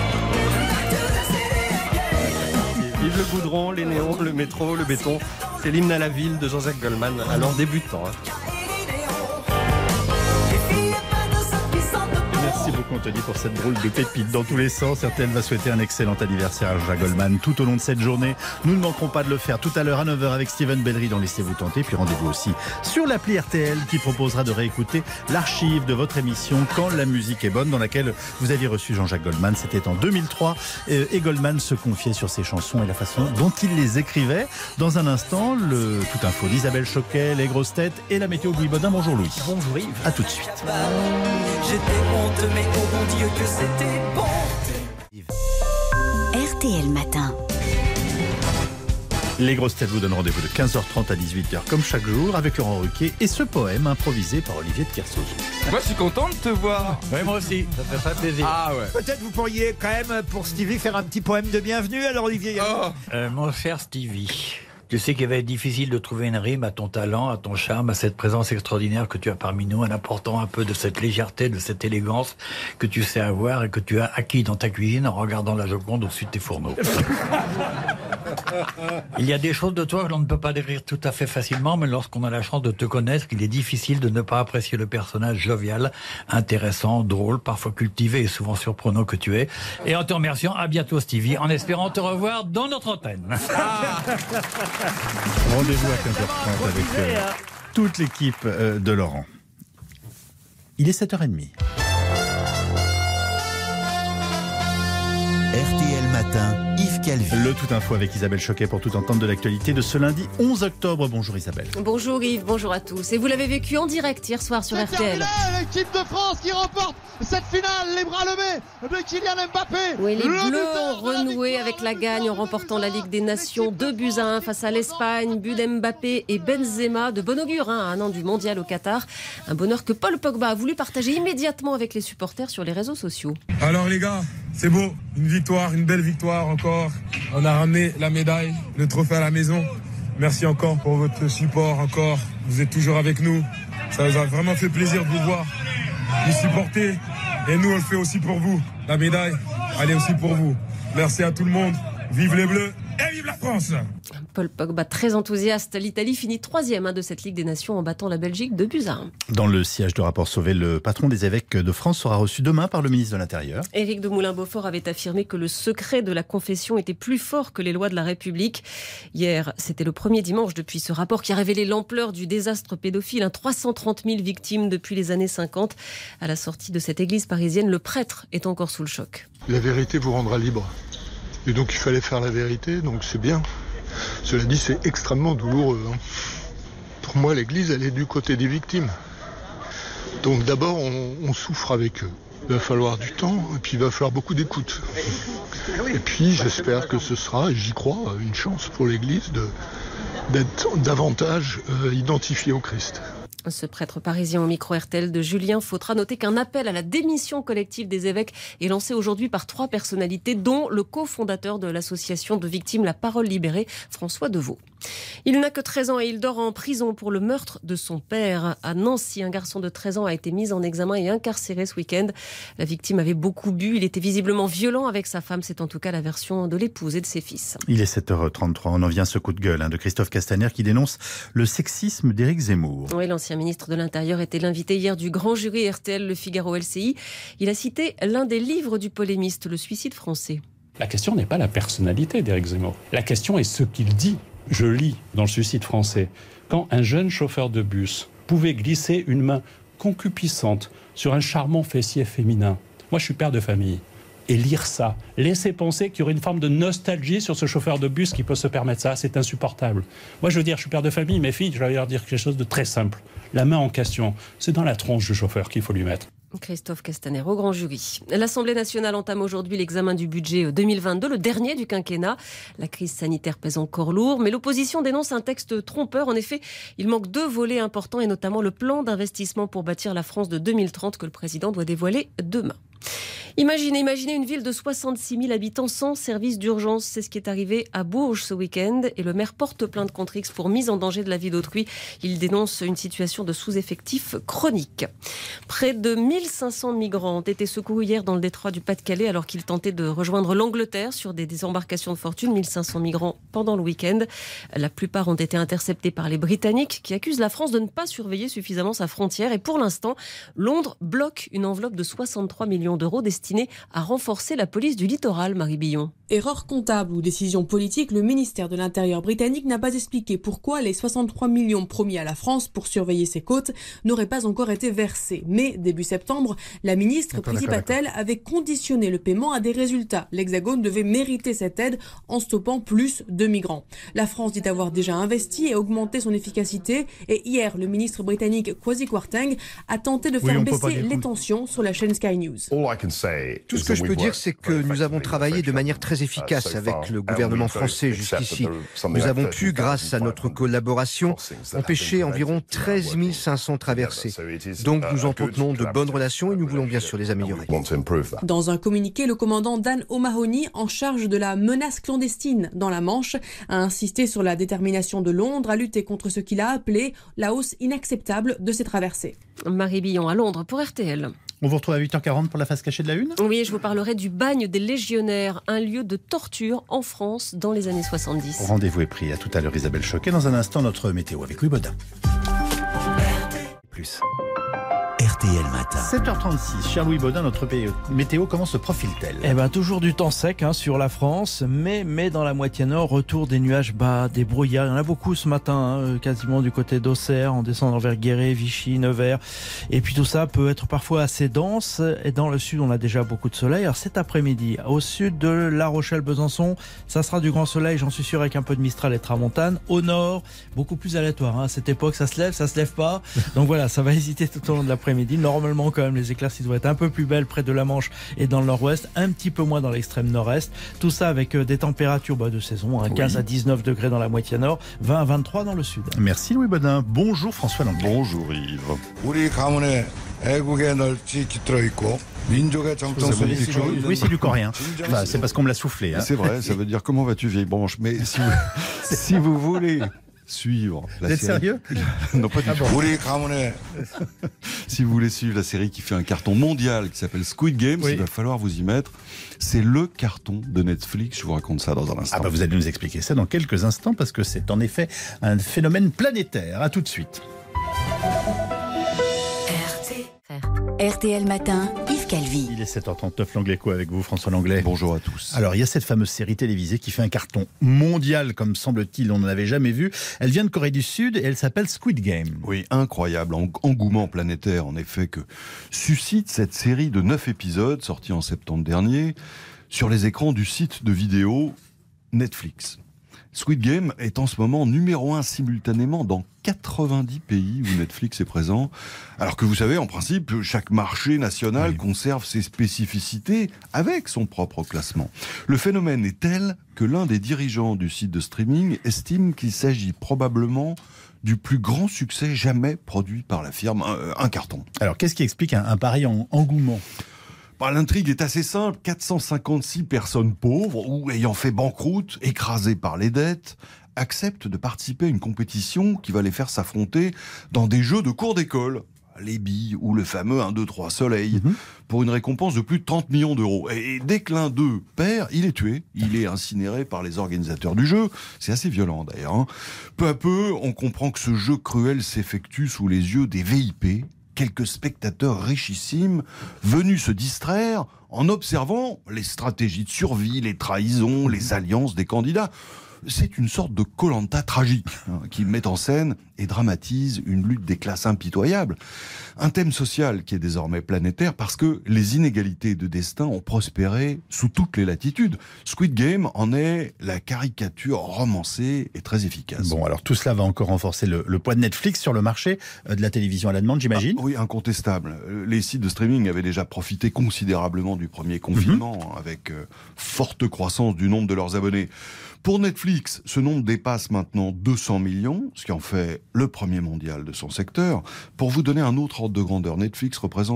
Vive le goudron, les néons, le métro, le béton. C'est l'hymne à la ville de Jean-Jacques Goldman, alors débutant. Hein. Merci beaucoup. qu'on te dit pour cette drôle de pépite dans tous les sens. R T L va souhaiter un excellent anniversaire à Jacques Goldman tout au long de cette journée. Nous ne manquerons pas de le faire tout à l'heure à neuf heures avec Steven Bellery dans Laissez-vous tenter. Puis rendez-vous aussi sur l'appli R T L qui proposera de réécouter l'archive de votre émission Quand la musique est bonne, dans laquelle vous aviez reçu Jean-Jacques Goldman. C'était en deux mille trois et Goldman se confiait sur ses chansons et la façon dont il les écrivait. Dans un instant, le tout info d'Isabelle Choquet, les grosses têtes et la météo de Louis Baudin. Bonjour Louis. Bonjour Yves. À tout de suite. J'étais honte, mais oh mon Dieu que c'était bon. R T L Matin. Les grosses têtes vous donnent rendez-vous de quinze heures trente à dix-huit heures comme chaque jour avec Laurent Ruquier et ce poème improvisé par Olivier de Kersauzon. Moi je suis content de te voir. Oui, moi aussi, ça fait très plaisir. Ah ouais. Peut-être vous pourriez quand même pour Stevie faire un petit poème de bienvenue alors Olivier. Oh. Euh, mon cher Stevie, je sais qu'il va être difficile de trouver une rime à ton talent, à ton charme, à cette présence extraordinaire que tu as parmi nous, en apportant un peu de cette légèreté, de cette élégance que tu sais avoir et que tu as acquis dans ta cuisine en regardant la Joconde au-dessus de tes fourneaux. Il y a des choses de toi que l'on ne peut pas décrire tout à fait facilement, mais lorsqu'on a la chance de te connaître, il est difficile de ne pas apprécier le personnage jovial, intéressant, drôle, parfois cultivé et souvent surprenant que tu es. Et en te remerciant, à bientôt Stevie, en espérant te revoir dans notre antenne. Ah. Rendez-vous à quinze heures trente avec euh, toute l'équipe euh, de Laurent. Il est sept heures trente. R T L Matin, Yves Calvi. Le tout info avec Isabelle Choquet pour tout entendre de l'actualité de ce lundi onze octobre. Bonjour Isabelle. Bonjour Yves, bonjour à tous. Et vous l'avez vécu en direct hier soir sur R T L. L'équipe de France qui remporte cette finale, les bras levés de Kylian Mbappé. Oui, les Bleus ont renoué avec la gagne en remportant la Ligue des Nations deux buts à un face à l'Espagne. But d'Mbappé et Benzema, de bon augure hein, à un an du mondial au Qatar. Un bonheur que Paul Pogba a voulu partager immédiatement avec les supporters sur les réseaux sociaux. Alors les gars, c'est beau, une victoire, une belle victoire encore. On a ramené la médaille, le trophée à la maison. Merci encore pour votre support, encore. Vous êtes toujours avec nous. Ça nous a vraiment fait plaisir de vous voir, vous supporter. Et nous, on le fait aussi pour vous. La médaille, elle est aussi pour vous. Merci à tout le monde. Vive les Bleus et vive la France! Paul Pogba très enthousiaste. L'Italie finit troisième hein, de cette Ligue des Nations en battant la Belgique deux buts à un. Dans le siège de Rapport Sauvé, le patron des évêques de France sera reçu demain par le ministre de l'Intérieur. Éric de Moulin-Beaufort avait affirmé que le secret de la confession était plus fort que les lois de la République. Hier, c'était le premier dimanche depuis ce rapport qui a révélé l'ampleur du désastre pédophile. Hein, trois cent trente mille victimes depuis les années cinquante. À la sortie de cette église parisienne, le prêtre est encore sous le choc. La vérité vous rendra libre. Et donc il fallait faire la vérité, donc c'est bien. Cela dit, c'est extrêmement douloureux. Hein. Pour moi, l'Église, elle est du côté des victimes. Donc d'abord, on, on souffre avec eux. Il va falloir du temps, et puis il va falloir beaucoup d'écoute. Et puis j'espère que ce sera, et j'y crois, une chance pour l'Église de, d'être davantage euh, identifiée au Christ. Ce prêtre parisien au micro R T L de Julien Fautra. Notez qu'un appel à la démission collective des évêques est lancé aujourd'hui par trois personnalités, dont le cofondateur de l'association de victimes La Parole Libérée, François Deveau. Il n'a que treize ans et il dort en prison pour le meurtre de son père. À Nancy, un garçon de treize ans a été mis en examen et incarcéré ce week-end. La victime avait beaucoup bu. Il était visiblement violent avec sa femme. C'est en tout cas la version de l'épouse et de ses fils. Il est sept heures trente-trois. On en vient à ce coup de gueule hein, de Christophe Castaner qui dénonce le sexisme d'Éric Zemmour. Oui, l'ancien ministre de l'Intérieur était l'invité hier du grand jury R T L Le Figaro L C I. Il a cité l'un des livres du polémiste, Le Suicide français. La question n'est pas la personnalité d'Éric Zemmour. La question est ce qu'il dit. Je lis dans Le Suicide français, quand un jeune chauffeur de bus pouvait glisser une main concupiscente sur un charmant fessier féminin. Moi, je suis père de famille. Et lire ça, laisser penser qu'il y aurait une forme de nostalgie sur ce chauffeur de bus qui peut se permettre ça, c'est insupportable. Moi, je veux dire, je suis père de famille, mes filles, je vais leur dire quelque chose de très simple. La main en question, c'est dans la tronche du chauffeur qu'il faut lui mettre. Christophe Castaner au grand jury. L'Assemblée nationale entame aujourd'hui l'examen du budget deux mille vingt-deux, le dernier du quinquennat. La crise sanitaire pèse encore lourd, mais l'opposition dénonce un texte trompeur. En effet, il manque deux volets importants et notamment le plan d'investissement pour bâtir la France de deux mille trente que le président doit dévoiler demain. Imaginez, imaginez une ville de soixante-six mille habitants sans service d'urgence. C'est ce qui est arrivé à Bourges ce week-end. Et le maire porte plainte contre X pour mise en danger de la vie d'autrui. Il dénonce une situation de sous-effectif chronique. Près de mille cinq cents migrants ont été secourus hier dans le détroit du Pas-de-Calais alors qu'ils tentaient de rejoindre l'Angleterre sur des, des embarcations de fortune. mille cinq cents migrants pendant le week-end. La plupart ont été interceptés par les Britanniques qui accusent la France de ne pas surveiller suffisamment sa frontière. Et pour l'instant, Londres bloque une enveloppe de soixante-trois millions d'euros destinée à renforcer la police du littoral, Marie Billon. Erreur comptable ou décision politique, le ministère de l'Intérieur britannique n'a pas expliqué pourquoi les soixante-trois millions promis à la France pour surveiller ses côtes n'auraient pas encore été versés. Mais début septembre, la ministre Priti Patel avait conditionné le paiement à des résultats. L'Hexagone devait mériter cette aide en stoppant plus de migrants. La France dit avoir déjà investi et augmenté son efficacité. Et hier, le ministre britannique Kwasi Kwarteng a tenté de faire oui, baisser les tensions sur la chaîne Sky News. Tout ce que je peux dire, c'est que nous avons travaillé de manière très efficace avec le gouvernement français jusqu'ici. Nous avons pu, grâce à notre collaboration, empêcher environ treize mille cinq cents traversées. Donc nous entretenons de bonnes relations et nous voulons bien sûr les améliorer. Dans un communiqué, le commandant Dan O'Mahony, en charge de la menace clandestine dans la Manche, a insisté sur la détermination de Londres à lutter contre ce qu'il a appelé la hausse inacceptable de ces traversées. Marie Billon à Londres pour R T L. On vous retrouve à huit heures quarante pour la face cachée de la une. Oui, je vous parlerai du bagne des légionnaires, un lieu de torture en France dans les années soixante-dix. Rendez-vous est pris. À tout à l'heure, Isabelle Choquet. Dans un instant, notre météo avec Louis Baudin. Plus. R T L Matin. sept heures trente-six, cher Louis Baudin, notre météo, comment se profile-t-elle ? Eh ben, toujours du temps sec hein, sur la France, mais, mais dans la moitié nord, retour des nuages bas, des brouillards. Il y en a beaucoup ce matin, hein, quasiment du côté d'Auxerre, en descendant vers Guéret, Vichy, Nevers. Et puis tout ça peut être parfois assez dense. Et dans le sud, on a déjà beaucoup de soleil. Alors cet après-midi, au sud de La Rochelle, Besançon, ça sera du grand soleil, j'en suis sûr, avec un peu de Mistral et Tramontane. Au nord, beaucoup plus aléatoire. Hein. À cette époque, ça se lève, ça se lève pas. Donc voilà, ça va hésiter tout au long de l'après-midi. Normalement, quand même, les éclaircies doivent être un peu plus belles près de la Manche et dans le nord-ouest, un petit peu moins dans l'extrême nord-est. Tout ça avec des températures bah, de saison, hein, quinze oui. à dix-neuf degrés dans la moitié nord, vingt à vingt-trois dans le sud. Merci Louis Baudin. Bonjour François Langlais. Bonjour Yves. Oui, c'est du coréen. Enfin, c'est parce qu'on me l'a soufflé. Hein. C'est vrai, ça veut dire comment vas-tu vieille branche. Mais si vous, si vous voulez suivre la vous êtes série... sérieux? Non, pas du ah tout. Bon. Si vous voulez suivre la série qui fait un carton mondial qui s'appelle Squid Game, oui. il va falloir vous y mettre. C'est le carton de Netflix. Je vous raconte ça dans un instant. Ah bah vous allez nous expliquer ça dans quelques instants parce que c'est en effet un phénomène planétaire. À tout de suite. R T L Matin, Yves Calvi. Il est sept heures trente-neuf, l'Angléco avec vous, François Langlais. Bonjour à tous. Alors, il y a cette fameuse série télévisée qui fait un carton mondial, comme semble-t-il, on n'en avait jamais vu. Elle vient de Corée du Sud et elle s'appelle Squid Game. Oui, incroyable, engouement planétaire, en effet, que suscite cette série de neuf épisodes, sortie en septembre dernier, sur les écrans du site de vidéo Netflix. Squid Game est en ce moment numéro un simultanément dans quatre-vingt-dix pays où Netflix est présent. Alors que vous savez, en principe, chaque marché national oui. conserve ses spécificités avec son propre classement. Le phénomène est tel que l'un des dirigeants du site de streaming estime qu'il s'agit probablement du plus grand succès jamais produit par la firme, un, un carton. Alors qu'est-ce qui explique un, un pareil en, engouement ? Bah, l'intrigue est assez simple. quatre cent cinquante-six personnes pauvres ou ayant fait banqueroute, écrasées par les dettes, acceptent de participer à une compétition qui va les faire s'affronter dans des jeux de cours d'école. Les billes ou le fameux un, deux, trois soleil, mmh. pour une récompense de plus de trente millions d'euros. Et dès que l'un d'eux perd, il est tué. Il est incinéré par les organisateurs du jeu. C'est assez violent d'ailleurs. Hein. Peu à peu, on comprend que ce jeu cruel s'effectue sous les yeux des V I P, quelques spectateurs richissimes venus se distraire en observant les stratégies de survie, les trahisons, les alliances des candidats. C'est une sorte de Koh-Lanta tragique hein, qui met en scène et dramatise une lutte des classes impitoyable. Un thème social qui est désormais planétaire parce que les inégalités de destin ont prospéré sous toutes les latitudes. Squid Game en est la caricature romancée et très efficace. Bon, alors tout cela va encore renforcer le, le poids de Netflix sur le marché de la télévision à la demande, j'imagine. Ah, oui, incontestable. Les sites de streaming avaient déjà profité considérablement du premier confinement, mmh. avec euh, forte croissance du nombre de leurs abonnés. Pour Netflix, ce nombre dépasse maintenant deux cents millions, ce qui en fait le premier mondial de son secteur. Pour vous donner un autre ordre de grandeur, Netflix représente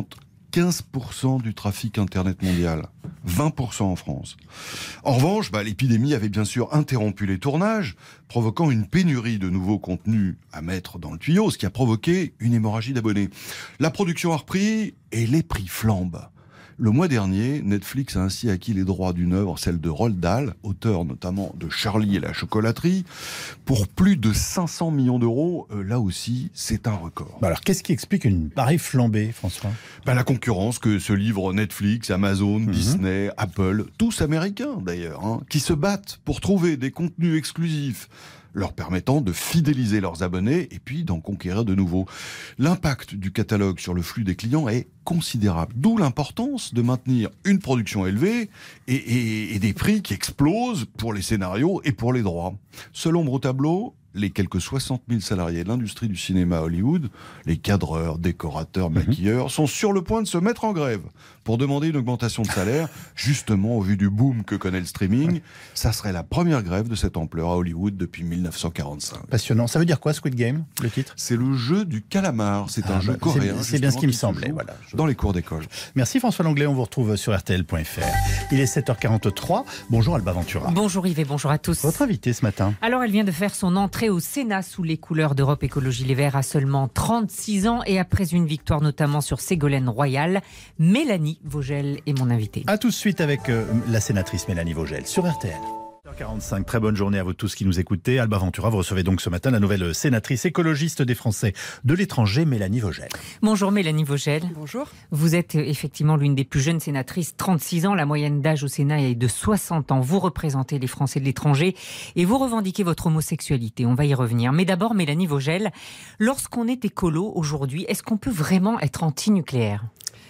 quinze pour cent du trafic Internet mondial, vingt pour cent en France. En revanche, bah, l'épidémie avait bien sûr interrompu les tournages, provoquant une pénurie de nouveaux contenus à mettre dans le tuyau, ce qui a provoqué une hémorragie d'abonnés. La production a repris et les prix flambent. Le mois dernier, Netflix a ainsi acquis les droits d'une œuvre, celle de Roald Dahl, auteur notamment de Charlie et la chocolaterie, pour plus de cinq cents millions d'euros. Euh, là aussi, c'est un record. Bah alors, qu'est-ce qui explique une pareille flambée, François ? bah, La concurrence que se livrent Netflix, Amazon, mmh. Disney, Apple, tous américains d'ailleurs, hein, qui se battent pour trouver des contenus exclusifs leur permettant de fidéliser leurs abonnés et puis d'en conquérir de nouveaux. L'impact du catalogue sur le flux des clients est considérable, d'où l'importance de maintenir une production élevée et, et, et des prix qui explosent pour les scénarios et pour les droits. Selon Gros Tableau, les quelques soixante mille salariés de l'industrie du cinéma à Hollywood, les cadreurs, décorateurs, maquilleurs, mmh. sont sur le point de se mettre en grève pour demander une augmentation de salaire, justement au vu du boom que connaît le streaming. Ça serait la première grève de cette ampleur à Hollywood depuis mille neuf cent quarante-cinq. Passionnant. Ça veut dire quoi, Squid Game, le titre ? C'est le jeu du calamar. C'est ah un bah, jeu coréen. C'est, c'est bien ce qui me semblait. Voilà. Dans les cours d'école. Merci François Langlais, on vous retrouve sur R T L point F R. Il est sept heures quarante-trois. Bonjour Alba Ventura. Bonjour Yves et bonjour à tous. Votre invitée ce matin ? Alors elle vient de faire son entrée au Sénat sous les couleurs d'Europe Écologie Les Verts à seulement trente-six ans et après une victoire notamment sur Ségolène Royal. Mélanie Vogel est mon invitée. A tout de suite avec euh, la sénatrice Mélanie Vogel sur R T L. sept heures quarante-cinq, très bonne journée à vous tous qui nous écoutez. Alba Ventura, vous recevez donc ce matin la nouvelle sénatrice écologiste des Français de l'étranger, Mélanie Vogel. Bonjour Mélanie Vogel. Bonjour. Vous êtes effectivement l'une des plus jeunes sénatrices, trente-six ans. La moyenne d'âge au Sénat est de soixante ans. Vous représentez les Français de l'étranger et vous revendiquez votre homosexualité. On va y revenir. Mais d'abord, Mélanie Vogel, lorsqu'on est écolo aujourd'hui, est-ce qu'on peut vraiment être anti-nucléaire ?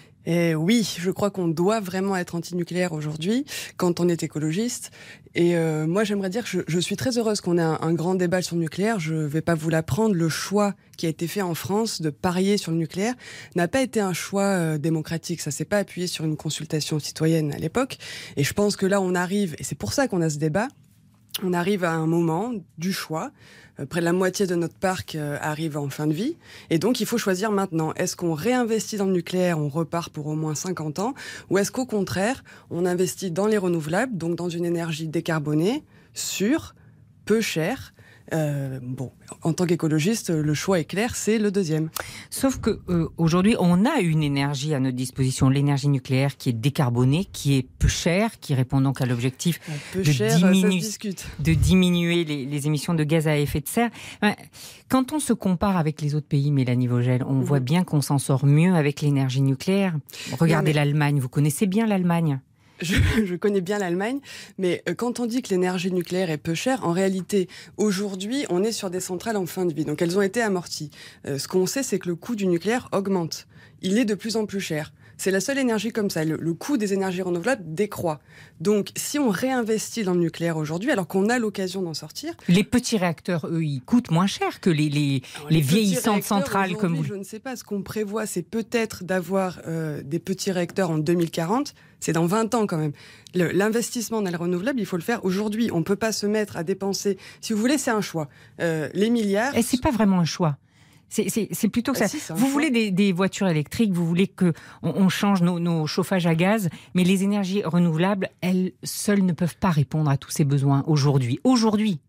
Et oui, je crois qu'on doit vraiment être anti-nucléaire aujourd'hui, quand on est écologiste. Et euh, moi, j'aimerais dire que je, je suis très heureuse qu'on ait un, un grand débat sur le nucléaire. Je ne vais pas vous l'apprendre. Le choix qui a été fait en France de parier sur le nucléaire n'a pas été un choix euh, démocratique. Ça ne s'est pas appuyé sur une consultation citoyenne à l'époque. Et je pense que là, on arrive, et c'est pour ça qu'on a ce débat, on arrive à un moment du choix. Près de la moitié de notre parc euh, arrive en fin de vie. Et donc, il faut choisir maintenant. Est-ce qu'on réinvestit dans le nucléaire, on repart pour au moins cinquante ans, ou est-ce qu'au contraire, on investit dans les renouvelables, donc dans une énergie décarbonée, sûre, peu chère. Euh, bon, en tant qu'écologiste, le choix est clair, c'est le deuxième. Sauf que euh, aujourd'hui, on a une énergie à notre disposition, l'énergie nucléaire qui est décarbonée, qui est peu chère, qui répond donc à l'objectif peu de, cher, diminu- ça se discute. de diminuer les, les émissions de gaz à effet de serre. Quand on se compare avec les autres pays, Mélanie Vogel, on mmh. voit bien qu'on s'en sort mieux avec l'énergie nucléaire. Regardez mais... l'Allemagne, vous connaissez bien l'Allemagne ? Je, je connais bien l'Allemagne, mais quand on dit que l'énergie nucléaire est peu chère, en réalité, aujourd'hui, on est sur des centrales en fin de vie. Donc, elles ont été amorties. Euh, ce qu'on sait, c'est que le coût du nucléaire augmente. Il est de plus en plus cher. C'est la seule énergie comme ça. Le, le coût des énergies renouvelables décroît. Donc, si on réinvestit dans le nucléaire aujourd'hui, alors qu'on a l'occasion d'en sortir... Les petits réacteurs, eux, ils coûtent moins cher que les, les, les, les vieillissantes centrales comme vous. Je ne sais pas. Ce qu'on prévoit, c'est peut-être d'avoir euh, des petits réacteurs en deux mille quarante. C'est dans vingt ans quand même. Le, l'investissement dans les renouvelables, il faut le faire aujourd'hui. On ne peut pas se mettre à dépenser... Si vous voulez, c'est un choix. Euh, les milliards... Et c'est pas vraiment un choix. C'est, c'est, c'est plutôt que bah ça. Si, vous voulez des, des voitures électriques, vous voulez qu'on on change nos, nos chauffages à gaz, mais les énergies renouvelables, elles seules ne peuvent pas répondre à tous ces besoins aujourd'hui. Aujourd'hui.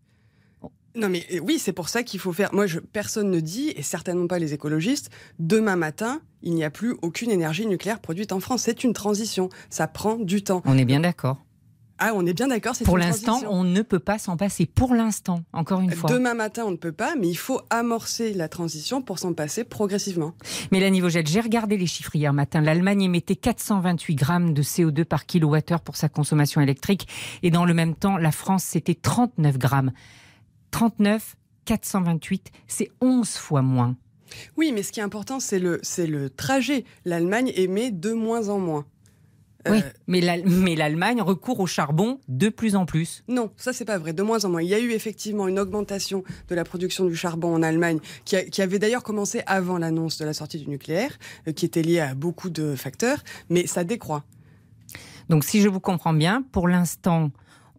Non mais oui, c'est pour ça qu'il faut faire... Moi, je, personne ne dit, et certainement pas les écologistes, demain matin, il n'y a plus aucune énergie nucléaire produite en France. C'est une transition. Ça prend du temps. On est bien d'accord. Ah, on est bien d'accord, c'est Pour une l'instant, transition. on ne peut pas s'en passer. Pour l'instant, encore une fois. Demain matin, on ne peut pas, mais il faut amorcer la transition pour s'en passer progressivement. Mélanie Vogel, j'ai regardé les chiffres hier matin. L'Allemagne émettait quatre cent vingt-huit grammes de C O deux par kilowattheure pour sa consommation électrique. Et dans le même temps, la France, c'était trente-neuf grammes. trente-neuf, quatre cent vingt-huit, c'est onze fois moins. Oui, mais ce qui est important, c'est le, c'est le trajet. L'Allemagne émet de moins en moins. Oui, euh, mais, la, mais l'Allemagne recourt au charbon de plus en plus. Non, ça c'est pas vrai, de moins en moins. Il y a eu effectivement une augmentation de la production du charbon en Allemagne, qui, a, qui avait d'ailleurs commencé avant l'annonce de la sortie du nucléaire, euh, qui était liée à beaucoup de facteurs, mais ça décroît. Donc si je vous comprends bien, pour l'instant,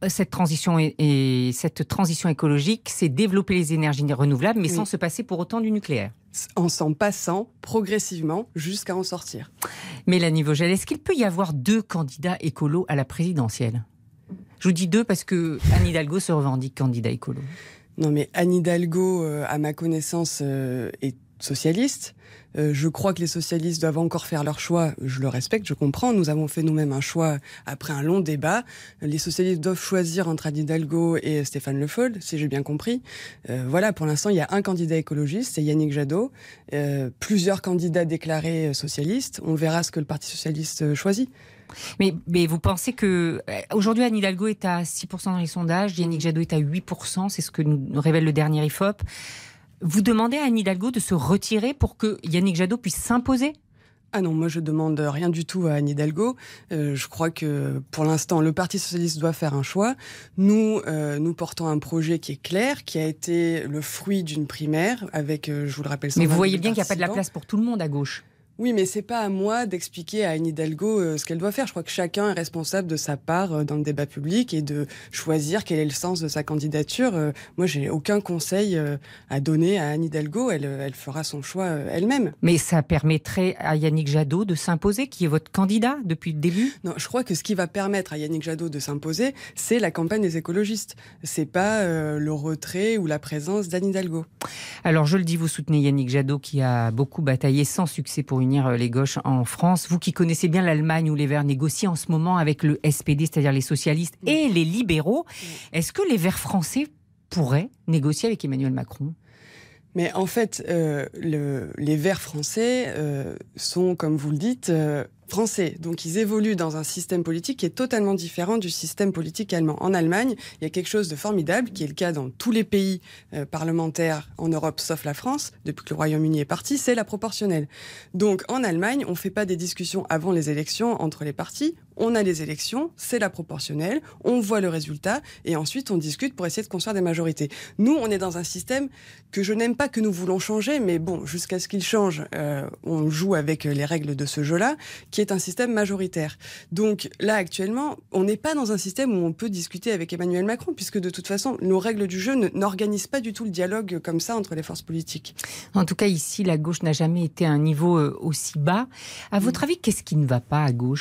cette transition, et, et cette transition écologique, c'est développer les énergies renouvelables, mais oui. sans se passer pour autant du nucléaire. En s'en passant progressivement jusqu'à en sortir. Mélanie Vogel, est-ce qu'il peut y avoir deux candidats écolos à la présidentielle ? Je vous dis deux parce que Anne Hidalgo se revendique candidat écolo. Non mais Anne Hidalgo, euh, à ma connaissance, euh, est socialiste. Euh, je crois que les socialistes doivent encore faire leur choix. Je le respecte, je comprends. Nous avons fait nous-mêmes un choix après un long débat. Les socialistes doivent choisir entre Anne Hidalgo et Stéphane Le Foll, si j'ai bien compris. Euh, voilà, pour l'instant, il y a un candidat écologiste, c'est Yannick Jadot. Euh, plusieurs candidats déclarés socialistes. On verra ce que le Parti socialiste choisit. Mais, mais vous pensez que... Aujourd'hui, Anne Hidalgo est à six pour cent dans les sondages, Yannick Jadot est à huit pour cent, c'est ce que nous révèle le dernier I F O P. Vous demandez à Anne Hidalgo de se retirer pour que Yannick Jadot puisse s'imposer ? Ah non, moi je demande rien du tout à Anne Hidalgo. Euh, je crois que pour l'instant, le Parti socialiste doit faire un choix. Nous, euh, nous portons un projet qui est clair, qui a été le fruit d'une primaire avec, euh, je vous le rappelle... Mais vous voyez bien qu'il n'y a pas de la place pour tout le monde à gauche. Oui, mais c'est pas à moi d'expliquer à Anne Hidalgo euh, ce qu'elle doit faire. Je crois que chacun est responsable de sa part euh, dans le débat public et de choisir quel est le sens de sa candidature. Euh, moi, j'ai aucun conseil euh, à donner à Anne Hidalgo. Elle, elle fera son choix euh, elle-même. Mais ça permettrait à Yannick Jadot de s'imposer, qui est votre candidat depuis le début ? Non, je crois que ce qui va permettre à Yannick Jadot de s'imposer, c'est la campagne des écologistes. C'est pas euh, le retrait ou la présence d'Anne Hidalgo. Alors, je le dis, vous soutenez Yannick Jadot qui a beaucoup bataillé sans succès pour une unir les gauches en France. Vous qui connaissez bien l'Allemagne où les Verts négocient en ce moment avec le S P D, c'est-à-dire les socialistes et les libéraux, est-ce que les Verts français pourraient négocier avec Emmanuel Macron ? Mais en fait, euh, le, les Verts français euh, sont, comme vous le dites, euh, français. Donc ils évoluent dans un système politique qui est totalement différent du système politique allemand. En Allemagne, il y a quelque chose de formidable, qui est le cas dans tous les pays euh, parlementaires en Europe, sauf la France, depuis que le Royaume-Uni est parti, c'est la proportionnelle. Donc en Allemagne, on ne fait pas des discussions avant les élections entre les partis, on a les élections, c'est la proportionnelle, on voit le résultat, et ensuite on discute pour essayer de construire des majorités. Nous, on est dans un système que je n'aime pas, que nous voulons changer, mais bon, jusqu'à ce qu'il change, euh, on joue avec les règles de ce jeu-là, qui est un système majoritaire. Donc là, actuellement, on n'est pas dans un système où on peut discuter avec Emmanuel Macron, puisque de toute façon, nos règles du jeu n'organisent pas du tout le dialogue comme ça entre les forces politiques. En tout cas, ici, la gauche n'a jamais été à un niveau aussi bas. À votre avis, qu'est-ce qui ne va pas à gauche ?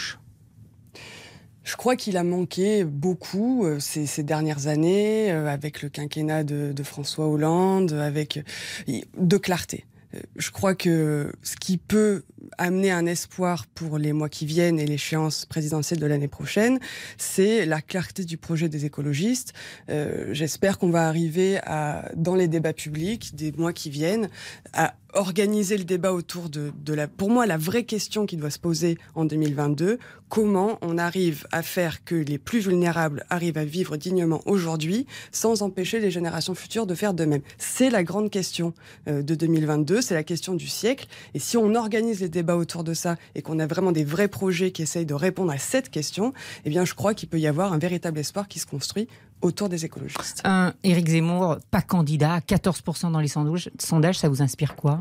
Je crois qu'il a manqué beaucoup euh, ces, ces dernières années, euh, avec le quinquennat de, de François Hollande, avec euh, de clarté. Je crois que ce qui peut amener un espoir pour les mois qui viennent et l'échéance présidentielle de l'année prochaine, c'est la clarté du projet des écologistes. Euh, j'espère qu'on va arriver à, dans les débats publics des mois qui viennent, à organiser le débat autour de, de la, pour moi, la vraie question qui doit se poser en deux mille vingt-deux, comment on arrive à faire que les plus vulnérables arrivent à vivre dignement aujourd'hui, sans empêcher les générations futures de faire de même. C'est la grande question euh, de deux mille vingt-deux, c'est la question du siècle, et si on organise les débats autour de ça, et qu'on a vraiment des vrais projets qui essayent de répondre à cette question, eh bien, je crois qu'il peut y avoir un véritable espoir qui se construit autour des écologistes. Un Éric Zemmour, pas candidat, quatorze pour cent dans les sondages, ça vous inspire quoi ?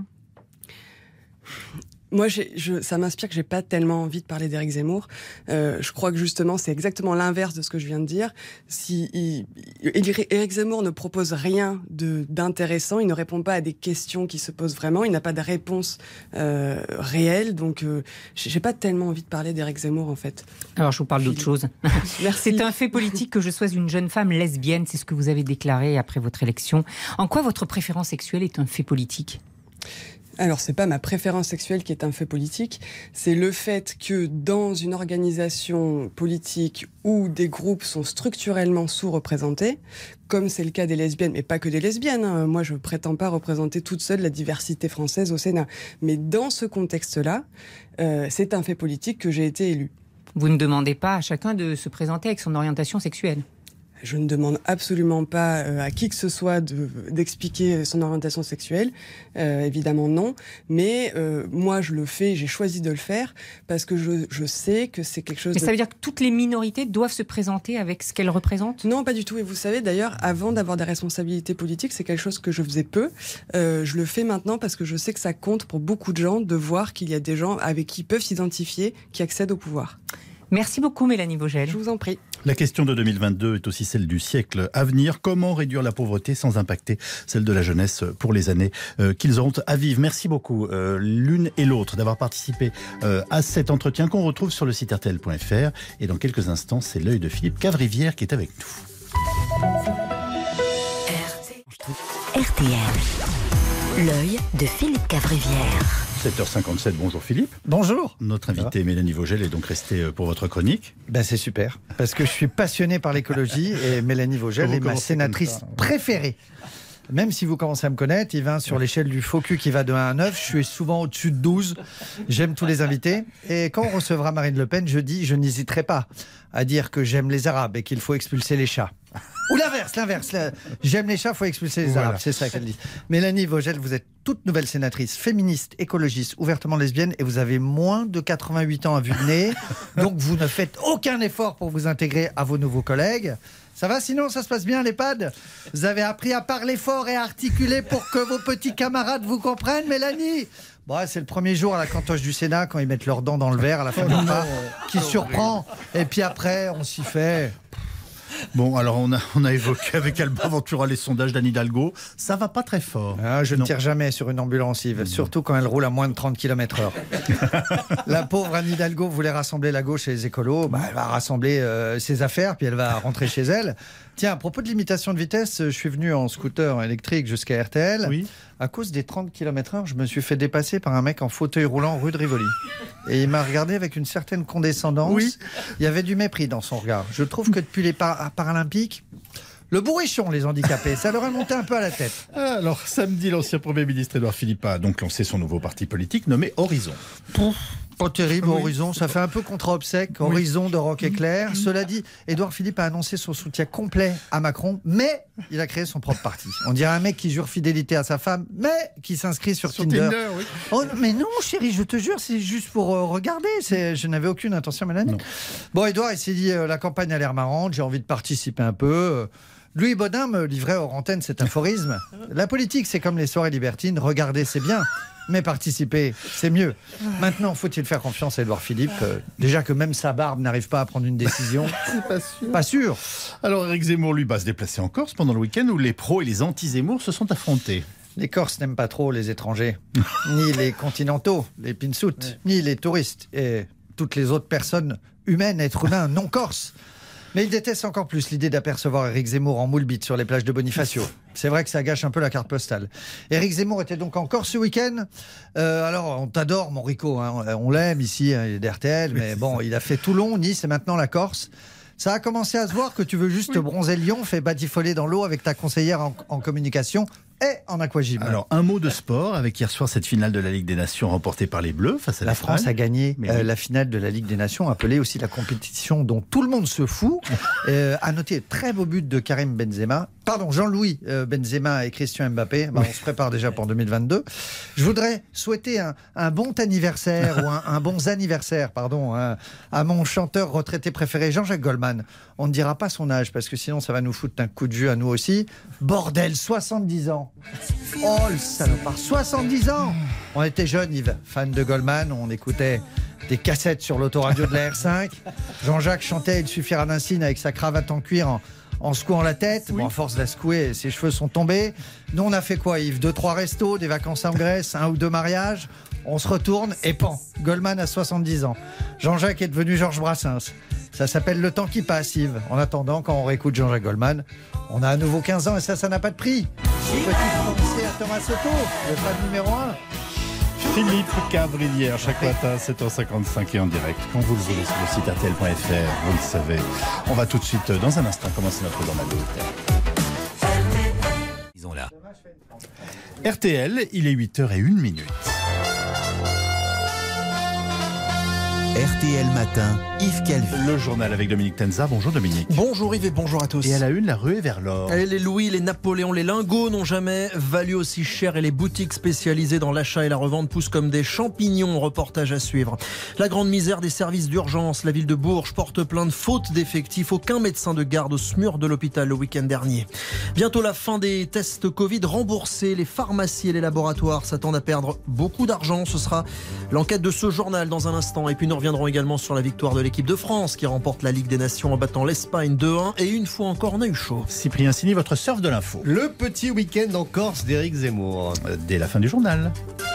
Moi, j'ai, je, ça m'inspire que j'ai pas tellement envie de parler d'Éric Zemmour. Euh, je crois que justement, c'est exactement l'inverse de ce que je viens de dire. Si il, Éric Zemmour ne propose rien de, d'intéressant, il ne répond pas à des questions qui se posent vraiment, il n'a pas de réponse euh, réelle. Donc, euh, j'ai pas tellement envie de parler d'Éric Zemmour, en fait. Alors, je vous parle d'autre chose. C'est un fait politique que je sois une jeune femme lesbienne, c'est ce que vous avez déclaré après votre élection. En quoi votre préférence sexuelle est un fait politique ? Alors, c'est pas ma préférence sexuelle qui est un fait politique, c'est le fait que dans une organisation politique où des groupes sont structurellement sous-représentés, comme c'est le cas des lesbiennes, mais pas que des lesbiennes, hein. Moi je prétends pas représenter toute seule la diversité française au Sénat, mais dans ce contexte-là, euh, c'est un fait politique que j'ai été élue. Vous ne demandez pas à chacun de se présenter avec son orientation sexuelle ? Je ne demande absolument pas euh, à qui que ce soit de, d'expliquer son orientation sexuelle, euh, évidemment non, mais euh, moi je le fais, j'ai choisi de le faire parce que je, je sais que c'est quelque chose... Mais de... ça veut dire que toutes les minorités doivent se présenter avec ce qu'elles représentent ? Non, pas du tout, et vous savez d'ailleurs, avant d'avoir des responsabilités politiques, c'est quelque chose que je faisais peu, euh, je le fais maintenant parce que je sais que ça compte pour beaucoup de gens de voir qu'il y a des gens avec qui ils peuvent s'identifier, qui accèdent au pouvoir. Merci beaucoup Mélanie Vogel. Je vous en prie. La question de deux mille vingt-deux est aussi celle du siècle à venir. Comment réduire la pauvreté sans impacter celle de la jeunesse pour les années euh, qu'ils auront à vivre? Merci beaucoup euh, l'une et l'autre d'avoir participé euh, à cet entretien qu'on retrouve sur le site R T L point F R. Et dans quelques instants, c'est l'œil de Philippe Cavrivière qui est avec nous. R T L, l'œil de Philippe Cavrivière. sept heures cinquante-sept, bonjour Philippe. Bonjour. Notre invitée Mélanie Vogel est donc restée pour votre chronique. Ben c'est super, parce que je suis passionné par l'écologie et Mélanie Vogel est ma sénatrice préférée. Même si vous commencez à me connaître, Yvain, sur l'échelle du faux cul qui va de un à neuf, je suis souvent au-dessus de douze. J'aime tous les invités. Et quand on recevra Marine Le Pen, je dis, je n'hésiterai pas à dire que j'aime les Arabes et qu'il faut expulser les chats. Ou l'inverse, l'inverse. J'aime les chats, il faut expulser les Arabes. Voilà. C'est ça qu'elle dit. Mélanie Vogel, vous êtes toute nouvelle sénatrice, féministe, écologiste, ouvertement lesbienne, et vous avez moins de quatre-vingt-huit ans à vue de nez. Donc vous ne faites aucun effort pour vous intégrer à vos nouveaux collègues. Ça va, sinon ça se passe bien l'EHPAD? Vous avez appris à parler fort et à articuler pour que vos petits camarades vous comprennent, Mélanie? Bon, c'est le premier jour à la cantoche du Sénat quand ils mettent leurs dents dans le verre à la fin du repas, qui surprend. Et puis après, on s'y fait. Bon, alors on a, on a évoqué avec Alba Ventura les sondages d'Anne Hidalgo. Ça va pas très fort. Ah, je non. ne tire jamais sur une ambulance, Yves, surtout quand elle roule à moins de trente kilomètres heure. La pauvre Anne Hidalgo voulait rassembler la gauche et les écolos. Bah, elle va rassembler euh, ses affaires, puis elle va rentrer chez elle. Tiens, à propos de limitation de vitesse, je suis venu en scooter électrique jusqu'à R T L. Oui. À cause des trente kilomètres heure, je me suis fait dépasser par un mec en fauteuil roulant rue de Rivoli. Et il m'a regardé avec une certaine condescendance. Oui. Il y avait du mépris dans son regard. Je trouve que depuis les par- Paralympiques, le bourrichon, les handicapés, ça leur a monté un peu à la tête. Alors, samedi, l'ancien Premier ministre Édouard Philippe a donc lancé son nouveau parti politique nommé Horizon. Pouf. Pas terrible, oui. Horizon, ça fait un peu contre-obsèque, Horizon oui. de Rock Éclair. Mmh. Cela dit, Édouard Philippe a annoncé son soutien complet à Macron, mais il a créé son propre parti. On dirait un mec qui jure fidélité à sa femme, mais qui s'inscrit sur, sur Tinder. Tinder oui. Oh, mais non, chérie, je te jure, c'est juste pour euh, regarder. C'est... Je n'avais aucune intention, Mélanie. Bon, Édouard, il s'est dit, euh, la campagne a l'air marrante, j'ai envie de participer un peu. Euh, Louis Baudin me livrait hors antenne cet aphorisme. La politique, c'est comme les soirées libertines, regarder, c'est bien. Mais participer, c'est mieux. Maintenant, faut-il faire confiance à Édouard Philippe euh, déjà que même sa barbe n'arrive pas à prendre une décision. C'est pas sûr. Pas sûr. Alors, Éric Zemmour, lui, va se déplacer en Corse pendant le week-end où les pros et les anti-Zemmour se sont affrontés. Les Corses n'aiment pas trop les étrangers, ni les continentaux, les pinsout, ouais. ni les touristes et toutes les autres personnes humaines, êtres humains non corses. Mais il déteste encore plus l'idée d'apercevoir Éric Zemmour en moule bite sur les plages de Bonifacio. C'est vrai que ça gâche un peu la carte postale. Éric Zemmour était donc en Corse ce week-end. Euh, alors, on t'adore, mon Rico. Hein. On l'aime ici, hein, il est d'R T L. Mais bon, il a fait Toulon, Nice et maintenant la Corse. Ça a commencé à se voir que tu veux juste oui. bronzer le lion, fait batifoler dans l'eau avec ta conseillère en, en communication et en aquagym. Alors, un mot de sport avec hier soir cette finale de la Ligue des Nations remportée par les Bleus face à la l'Espagne. France a gagné Mais euh, oui. la finale de la Ligue des Nations, appelée aussi la compétition dont tout le monde se fout. euh, à noter très beau but de Karim Benzema. Pardon, Jean-Louis euh, Benzema et Christian Mbappé. Bah, oui. On se prépare déjà pour deux mille vingt-deux. Je voudrais souhaiter un, un bon anniversaire ou un, un bon anniversaire, pardon, hein, à mon chanteur retraité préféré, Jean-Jacques Goldman. On ne dira pas son âge parce que sinon ça va nous foutre un coup de vieux à nous aussi. Bordel, soixante-dix ans. Oh le salopard, soixante-dix ans. On était jeunes, Yves, fans de Goldman, on écoutait des cassettes sur l'autoradio de la R cinq. Jean-Jacques chantait Il suffira d'un signe avec sa cravate en cuir en, en secouant la tête. Oui. Bon, à force de la secouer, ses cheveux sont tombés. Nous, on a fait quoi, Yves? Deux, trois restos, des vacances en Grèce, un ou deux mariages. On se retourne et pan, Goldman a soixante-dix ans. Jean-Jacques est devenu Georges Brassens. Ça s'appelle Le temps qui passe, Yves. En attendant, quand on réécoute Jean-Jacques Goldman, on a à nouveau quinze ans et ça, ça n'a pas de prix. Petit français à Thomas Soto, le fan numéro un. Philippe Cavrivière, chaque matin, sept heures cinquante-cinq et en direct. Quand vous le voulez sur le site R T L point F R, vous le savez. On va tout de suite, dans un instant, commencer notre journal de Disons là. R T L, il est huit heures une minute. R T L Matin, Yves Calvi. Le journal avec Dominique Tenza. Bonjour Dominique. Bonjour Yves et bonjour à tous. Et à la une, la ruée vers l'or. Et les Louis, les Napoléons, les lingots n'ont jamais valu aussi cher et les boutiques spécialisées dans l'achat et la revente poussent comme des champignons. Reportage à suivre. La grande misère des services d'urgence. La ville de Bourges porte plainte faute d'effectifs. Aucun médecin de garde au S M U R de l'hôpital le week-end dernier. Bientôt la fin des tests Covid remboursés. Les pharmacies et les laboratoires s'attendent à perdre beaucoup d'argent. Ce sera l'enquête de ce journal dans un instant. Et puis une reviendrons également sur la victoire de l'équipe de France qui remporte la Ligue des Nations en battant l'Espagne deux un. Et une fois encore, on a eu chaud. Cyprien Sini, votre surf de l'info. Le petit week-end en Corse d'Éric Zemmour. Dès la fin du journal.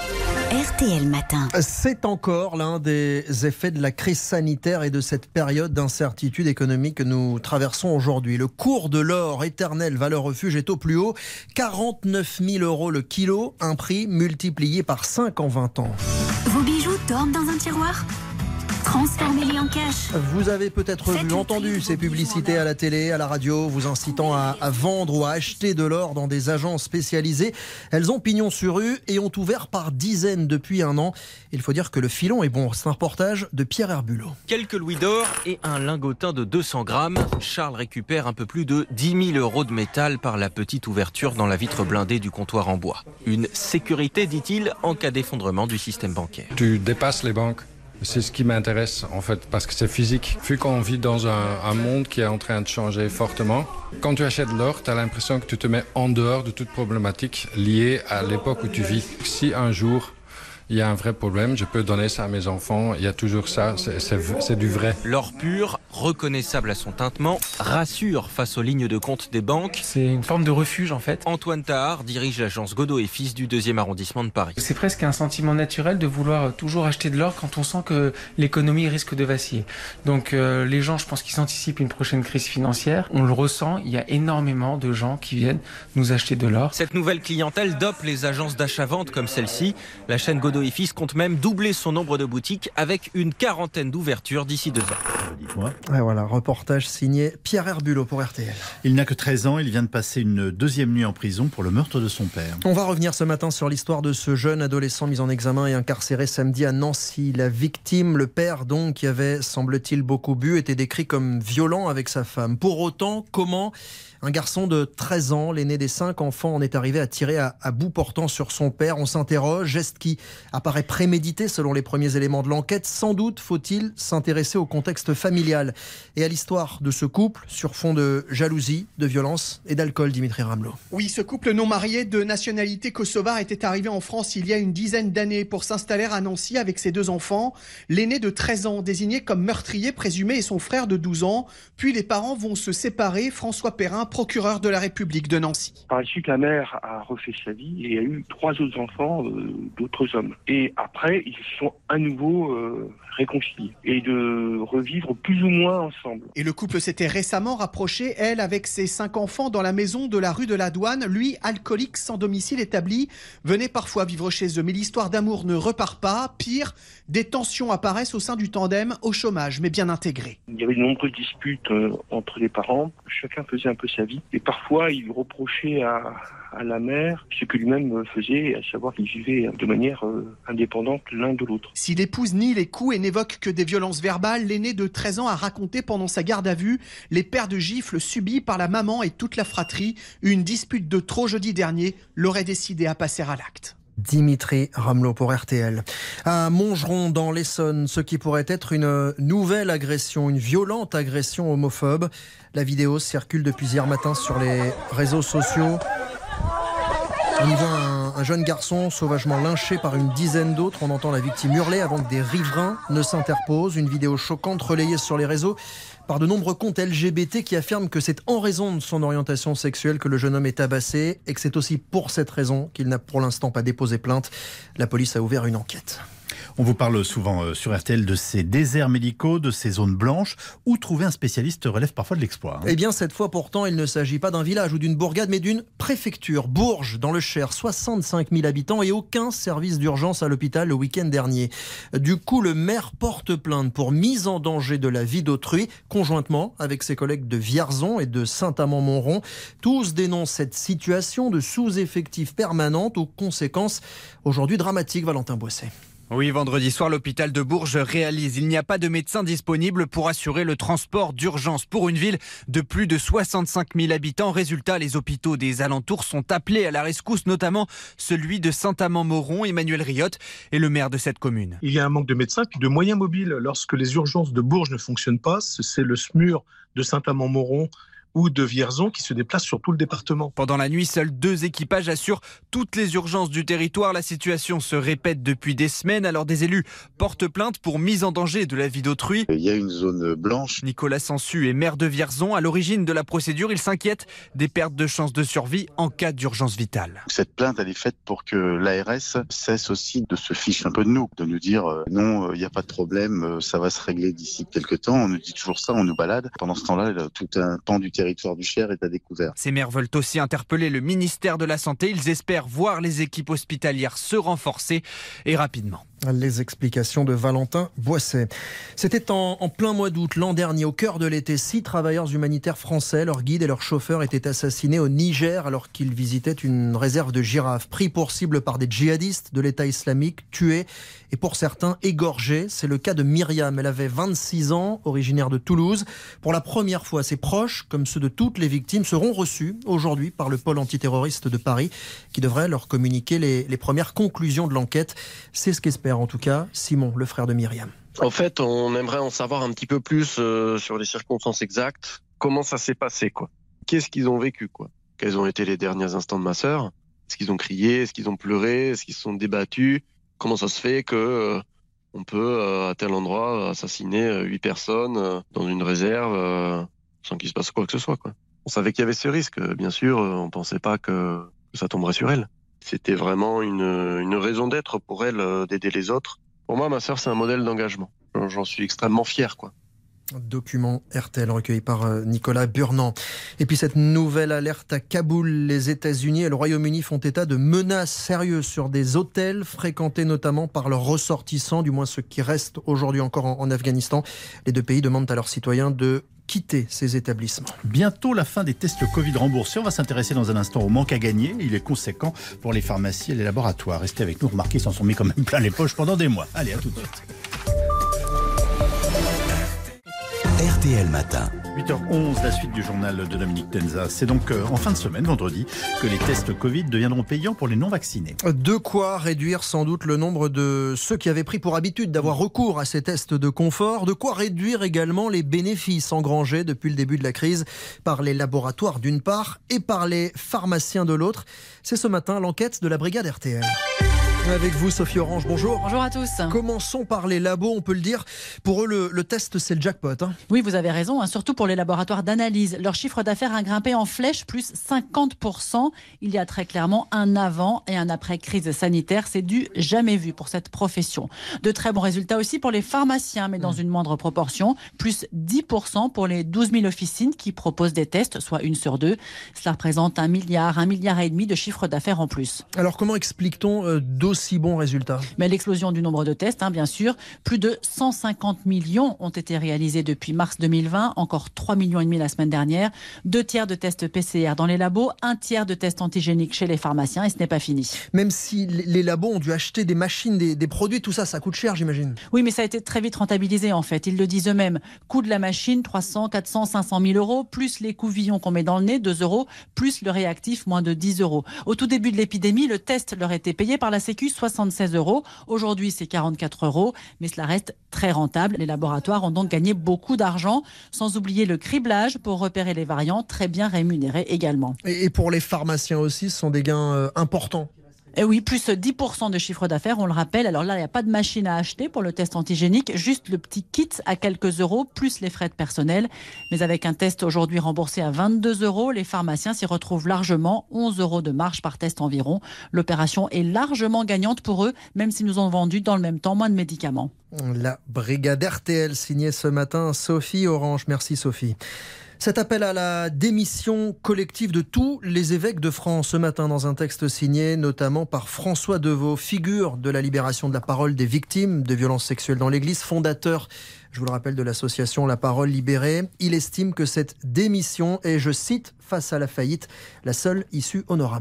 R T L Matin. C'est encore l'un des effets de la crise sanitaire et de cette période d'incertitude économique que nous traversons aujourd'hui. Le cours de l'or, éternelle valeur refuge, est au plus haut. quarante-neuf mille euros le kilo, un prix multiplié par cinq en vingt ans. Vos bijoux dorment dans un tiroir ? Transformez-les en cash. Vous avez peut-être vu, entendu ces publicités à la télé, à la radio, vous incitant à, à vendre ou à acheter de l'or dans des agences spécialisées. Elles ont pignon sur rue et ont ouvert par dizaines depuis un an. Il faut dire que le filon est bon. C'est un reportage de Pierre Herbulot. Quelques louis d'or et un lingotin de deux cents grammes. Charles récupère un peu plus de dix mille euros de métal par la petite ouverture dans la vitre blindée du comptoir en bois. Une sécurité, dit-il, en cas d'effondrement du système bancaire. Tu dépasses les banques. C'est ce qui m'intéresse en fait parce que c'est physique. Vu qu'on vit dans un, un monde qui est en train de changer fortement, quand tu achètes de l'or, tu as l'impression que tu te mets en dehors de toute problématique liée à l'époque où tu vis. Si un jour il y a un vrai problème, je peux donner ça à mes enfants, il y a toujours ça, c'est, c'est, c'est du vrai. L'or pur, reconnaissable à son tintement, rassure face aux lignes de compte des banques. C'est une forme de refuge en fait. Antoine Tahar dirige l'agence Godot et Fils du deuxième arrondissement de Paris. C'est presque un sentiment naturel de vouloir toujours acheter de l'or quand on sent que l'économie risque de vaciller. Donc euh, les gens, je pense qu'ils anticipent une prochaine crise financière. On le ressent, il y a énormément de gens qui viennent nous acheter de l'or. Cette nouvelle clientèle dope les agences d'achat-vente comme celle-ci. La chaîne Godot et Fils compte même doubler son nombre de boutiques avec une quarantaine d'ouvertures d'ici deux ans. Et voilà, reportage signé Pierre Herbulot pour R T L. Il n'a que treize ans, il vient de passer une deuxième nuit en prison pour le meurtre de son père. On va revenir ce matin sur l'histoire de ce jeune adolescent mis en examen et incarcéré samedi à Nancy. La victime, le père donc, qui avait, semble-t-il, beaucoup bu, était décrit comme violent avec sa femme. Pour autant, comment un garçon de treize ans, l'aîné des cinq enfants, en est arrivé à tirer à, à bout portant sur son père? On s'interroge, geste qui apparaît prémédité selon les premiers éléments de l'enquête. Sans doute faut-il s'intéresser au contexte familial et à l'histoire de ce couple sur fond de jalousie, de violence et d'alcool, Dimitri Ramelot. Oui, ce couple non marié de nationalité kosovare était arrivé en France il y a une dizaine d'années pour s'installer à Nancy avec ses deux enfants. L'aîné de treize ans, désigné comme meurtrier présumé, et son frère de douze ans. Puis les parents vont se séparer. François Perrin, procureur de la République de Nancy. Par la suite, la mère a refait sa vie et a eu trois autres enfants euh, d'autres hommes. Et après, ils se sont à nouveau euh, réconciliés et de revivre plus ou moins ensemble. Et le couple s'était récemment rapproché, elle avec ses cinq enfants, dans la maison de la rue de la Douane. Lui, alcoolique sans domicile établi, venait parfois vivre chez eux. Mais l'histoire d'amour ne repart pas. Pire, des tensions apparaissent au sein du tandem, au chômage, mais bien intégré. Il y avait de nombreuses disputes euh, entre les parents. Chacun faisait un peu sa vie. Et parfois, il reprochait à, à la mère ce que lui-même faisait, à savoir qu'il vivait de manière euh, indépendante l'un de l'autre. Si l'épouse nie les coups et n'évoque que des violences verbales, l'aîné de treize ans a raconté pendant sa garde à vue les paires de gifles subies par la maman et toute la fratrie. Une dispute de trop jeudi dernier l'aurait décidé à passer à l'acte. Dimitri Ramelot pour R T L. À Montgeron, dans l'Essonne, ce qui pourrait être une nouvelle agression, une violente agression homophobe. La vidéo circule depuis hier matin sur les réseaux sociaux. On y voit un, un jeune garçon sauvagement lynché par une dizaine d'autres. On entend la victime hurler avant que des riverains ne s'interposent. Une vidéo choquante relayée sur les réseaux par de nombreux comptes L G B T qui affirment que c'est en raison de son orientation sexuelle que le jeune homme est tabassé et que c'est aussi pour cette raison qu'il n'a pour l'instant pas déposé plainte. La police a ouvert une enquête. On vous parle souvent sur R T L de ces déserts médicaux, de ces zones blanches, où trouver un spécialiste relève parfois de l'exploit. Hein. Eh bien, cette fois pourtant, il ne s'agit pas d'un village ou d'une bourgade, mais d'une préfecture. Bourges, dans le Cher, soixante-cinq mille habitants et aucun service d'urgence à l'hôpital le week-end dernier. Du coup, le maire porte plainte pour mise en danger de la vie d'autrui, conjointement avec ses collègues de Vierzon et de Saint-Amand-Montrond. Tous dénoncent cette situation de sous-effectif permanente aux conséquences aujourd'hui dramatiques, Valentin Boisset. Oui, vendredi soir, l'hôpital de Bourges réalise. Il n'y a pas de médecin disponible pour assurer le transport d'urgence pour une ville de plus de soixante-cinq mille habitants. Résultat, les hôpitaux des alentours sont appelés à la rescousse, notamment celui de Saint-Amand-Montrond. Emmanuel Riotte est le maire de cette commune. Il y a un manque de médecins puis de moyens mobiles. Lorsque les urgences de Bourges ne fonctionnent pas, c'est le S M U R de Saint-Amand-Montrond ou de Vierzon qui se déplacent sur tout le département. Pendant la nuit, seuls deux équipages assurent toutes les urgences du territoire. La situation se répète depuis des semaines, alors des élus portent plainte pour mise en danger de la vie d'autrui. Il y a une zone blanche. Nicolas Sansu est maire de Vierzon. À l'origine de la procédure, il s'inquiète des pertes de chances de survie en cas d'urgence vitale. Cette plainte, elle est faite pour que l'A R S cesse aussi de se ficher un peu de nous, de nous dire euh, non, il euh, n'y a pas de problème, euh, ça va se régler d'ici quelques temps. On nous dit toujours ça, on nous balade. Pendant ce temps-là, là, tout un pan du territoire du Cher est à découvert. Ces maires veulent aussi interpeller le ministère de la Santé. Ils espèrent voir les équipes hospitalières se renforcer et rapidement. Les explications de Valentin Boisset. C'était en, en plein mois d'août l'an dernier, au cœur de l'été. Six travailleurs humanitaires français, leur guide et leur chauffeur étaient assassinés au Niger alors qu'ils visitaient une réserve de girafes. Pris pour cible par des djihadistes de l'État islamique, tués et pour certains égorgés. C'est le cas de Myriam. Elle avait vingt-six ans, originaire de Toulouse. Pour la première fois, ses proches, comme ceux de toutes les victimes, seront reçus aujourd'hui par le pôle antiterroriste de Paris qui devrait leur communiquer les, les premières conclusions de l'enquête. C'est ce qu'espère en tout cas Simon, le frère de Myriam. En fait, on aimerait en savoir un petit peu plus euh, sur les circonstances exactes. Comment ça s'est passé, quoi. Qu'est-ce qu'ils ont vécu, quoi. Quels ont été les derniers instants de ma sœur? Est-ce qu'ils ont crié? Est-ce qu'ils ont pleuré? Est-ce qu'ils se sont débattus? Comment ça se fait que euh, on peut, euh, à tel endroit, assassiner huit personnes euh, dans une réserve euh, sans qu'il se passe quoi que ce soit, quoi. On savait qu'il y avait ce risque, bien sûr. On pensait pas que, que ça tomberait sur elle. C'était vraiment une, une raison d'être pour elle euh, d'aider les autres. Pour moi, ma sœur, c'est un modèle d'engagement. J'en suis extrêmement fier, quoi. Document R T L recueilli par Nicolas Burnand. Et puis cette nouvelle alerte à Kaboul. Les États-Unis et le Royaume-Uni font état de menaces sérieuses sur des hôtels fréquentés notamment par leurs ressortissants, du moins ceux qui restent aujourd'hui encore en, en Afghanistan. Les deux pays demandent à leurs citoyens de quitter ces établissements. Bientôt la fin des tests Covid remboursés. On va s'intéresser dans un instant au manque à gagner. Il est conséquent pour les pharmacies et les laboratoires. Restez avec nous. Remarquez, ils s'en sont mis quand même plein les poches pendant des mois. Allez, à tout de suite. R T L Matin. huit heures onze, la suite du journal de Dominique Tenza. C'est donc en fin de semaine, vendredi, que les tests Covid deviendront payants pour les non-vaccinés. De quoi réduire sans doute le nombre de ceux qui avaient pris pour habitude d'avoir recours à ces tests de confort. De quoi réduire également les bénéfices engrangés depuis le début de la crise par les laboratoires d'une part et par les pharmaciens de l'autre. C'est ce matin l'enquête de la brigade R T L. Avec vous, Sophie Orange, bonjour. Bonjour à tous. Commençons par les labos, on peut le dire. Pour eux, le, le test, c'est le jackpot. Hein. Oui, vous avez raison, hein, surtout pour les laboratoires d'analyse. Leur chiffre d'affaires a grimpé en flèche, plus cinquante pour cent. Il y a très clairement un avant et un après crise sanitaire. C'est du jamais vu pour cette profession. De très bons résultats aussi pour les pharmaciens, mais dans mmh. une moindre proportion. Plus dix pour cent pour les douze mille officines qui proposent des tests, soit une sur deux. Cela représente un milliard, un milliard et demi de chiffre d'affaires en plus. Alors, comment explique-t-on euh, d'aussi bons résultats? Mais l'explosion du nombre de tests, hein, bien sûr. Plus de cent cinquante millions ont été réalisés depuis mars deux mille vingt, encore trois millions et demi la semaine dernière. Deux tiers de tests P C R dans les labos, un tiers de tests antigéniques chez les pharmaciens, et ce n'est pas fini. Même si les labos ont dû acheter des machines, des, des produits, tout ça, ça coûte cher, j'imagine. Oui, mais ça a été très vite rentabilisé en fait. Ils le disent eux-mêmes. Coût de la machine, trois cents, quatre cents, cinq cent mille euros, plus les couvillons qu'on met dans le nez, deux euros, plus le réactif, moins de dix euros. Au tout début de l'épidémie, le test leur était payé par la Sécu soixante-seize euros. Aujourd'hui, c'est quarante-quatre euros, mais cela reste très rentable. Les laboratoires ont donc gagné beaucoup d'argent, sans oublier le criblage pour repérer les variants, très bien rémunérés également. Et pour les pharmaciens aussi, ce sont des gains euh, importants. Et oui, plus dix pour cent de chiffre d'affaires, on le rappelle. Alors là, il n'y a pas de machine à acheter pour le test antigénique, juste le petit kit à quelques euros, plus les frais de personnel. Mais avec un test aujourd'hui remboursé à vingt-deux euros, les pharmaciens s'y retrouvent largement, onze euros de marge par test environ. L'opération est largement gagnante pour eux, même s'ils nous ont vendu dans le même temps moins de médicaments. La brigade R T L signée ce matin Sophie Orange. Merci Sophie. Cet appel à la démission collective de tous les évêques de France ce matin dans un texte signé notamment par François Deveau, figure de la libération de la parole des victimes de violences sexuelles dans l'Église, fondateur, je vous le rappelle, de l'association La Parole Libérée. Il estime que cette démission est, je cite, face à la faillite, la seule issue honorable.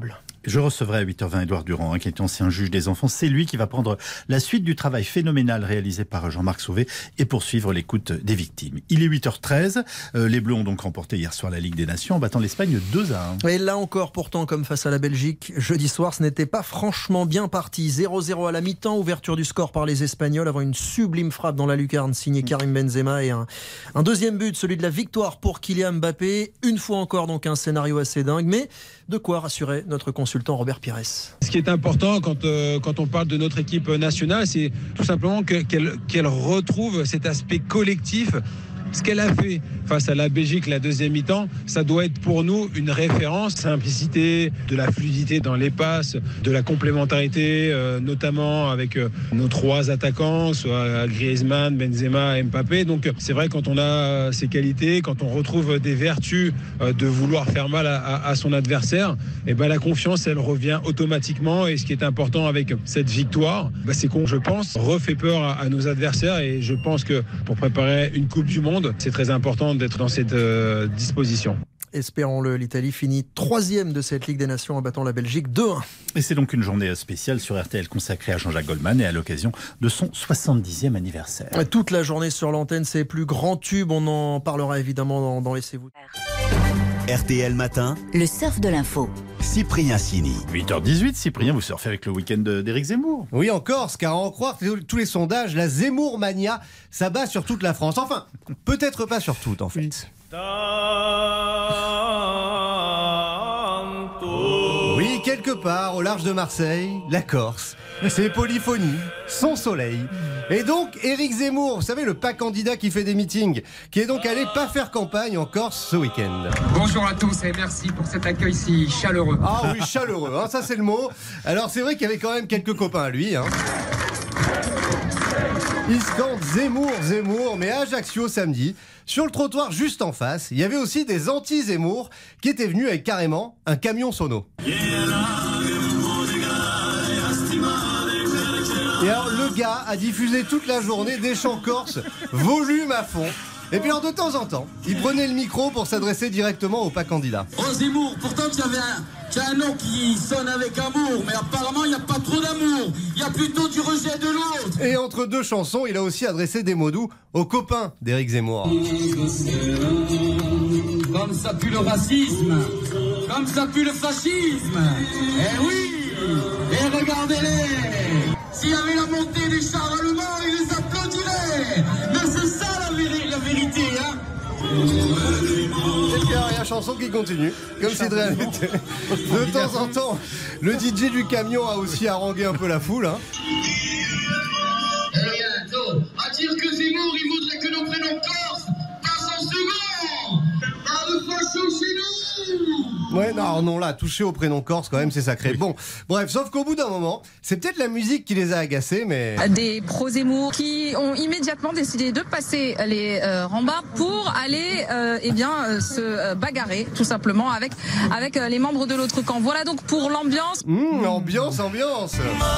Je recevrai à huit heures vingt Édouard Durand, hein, qui est ancien juge des enfants. C'est lui qui va prendre la suite du travail phénoménal réalisé par Jean-Marc Sauvé et poursuivre l'écoute des victimes. Il est huit heures treize. Euh, les Bleus ont donc remporté hier soir la Ligue des Nations en battant l'Espagne deux à un. Et là encore, pourtant, comme face à la Belgique, jeudi soir, ce n'était pas franchement bien parti. zéro zéro à la mi-temps, ouverture du score par les Espagnols avant une sublime frappe dans la lucarne signée Karim Benzema et un, un deuxième but, celui de la victoire pour Kylian Mbappé. Une fois encore, donc un scénario assez dingue, mais de quoi rassurer notre consultant Robert Pires. Ce qui est important quand, euh, quand on parle de notre équipe nationale, c'est tout simplement que, qu'elle, qu'elle retrouve cet aspect collectif. Ce qu'elle a fait face à la Belgique la deuxième mi-temps, ça doit être pour nous une référence. Simplicité, de la fluidité dans les passes, de la complémentarité, euh, notamment avec euh, nos trois attaquants, soit Griezmann, Benzema et Mbappé. Donc c'est vrai, quand on a ces qualités, quand on retrouve des vertus euh, de vouloir faire mal à, à, à son adversaire, et ben la confiance, elle revient automatiquement. Et ce qui est important avec cette victoire, ben c'est qu'on, je pense, refait peur à, à nos adversaires. Et je pense que pour préparer une Coupe du Monde, c'est très important d'être dans cette euh, disposition. Espérons-le, l'Italie finit troisième de cette Ligue des Nations en battant la Belgique deux à un. Et c'est donc une journée spéciale sur R T L consacrée à Jean-Jacques Goldman et à l'occasion de son soixante-dixième anniversaire. Toute la journée sur l'antenne, ses plus grands tubes, on en parlera évidemment dans, dans Laissez-vous. R T L Matin, le surf de l'info. Cyprien Sini. huit heures dix-huit, Cyprien, vous surfez avec le week-end d'Éric Zemmour. Oui, en Corse, car à en croire tous les sondages, la Zemmour mania s'abat sur toute la France. Enfin, peut-être pas sur toute, en fait. Oui, quelque part, au large de Marseille, la Corse, c'est polyphonie, son soleil. Et donc, Éric Zemmour, vous savez, le pas candidat qui fait des meetings, qui est donc allé pas faire campagne en Corse ce week-end. Bonjour à tous et merci pour cet accueil si chaleureux. Ah oui, chaleureux, hein, ça c'est le mot. Alors c'est vrai qu'il y avait quand même quelques copains à lui. Hein. Il scande Zemmour, Zemmour, mais à Ajaccio samedi, sur le trottoir juste en face, il y avait aussi des anti-Zemmour qui étaient venus avec carrément un camion sono. Et alors le gars a diffusé toute la journée des chants corses, volume à fond. Et puis alors de temps en temps, il prenait le micro pour s'adresser directement au pas candidat. Oh Zemmour, pourtant tu avais un, tu as un nom qui sonne avec amour, mais apparemment il n'y a pas trop d'amour, il y a plutôt du rejet de l'autre. Et entre deux chansons, il a aussi adressé des mots doux aux copains d'Éric Zemmour. Comme ça pue le racisme, comme ça pue le fascisme. Eh oui, et regardez-les. S'il y avait la montée des chars allemands, ils les applaudiraient. Mais c'est ça la, vé- la vérité, hein. Et puis alors, il y a la chanson qui continue, comme c'est de réalité. De temps en temps, le D J du camion a aussi harangué un peu la foule. Hein. Eh bien, non, à dire que Zemmour, il voudrait que nos prénoms corse passent en second. Pas de facho chez nous. Ouais, non, non, là, toucher au prénom corse, quand même, c'est sacré. Bon, bref, sauf qu'au bout d'un moment, c'est peut-être la musique qui les a agacés, mais... Des pro-Zemmour qui ont immédiatement décidé de passer les euh, rambas pour aller euh, eh bien, euh, se euh, bagarrer, tout simplement, avec, avec euh, les membres de l'autre camp. Voilà donc pour l'ambiance. Mmh, ambiance, ambiance.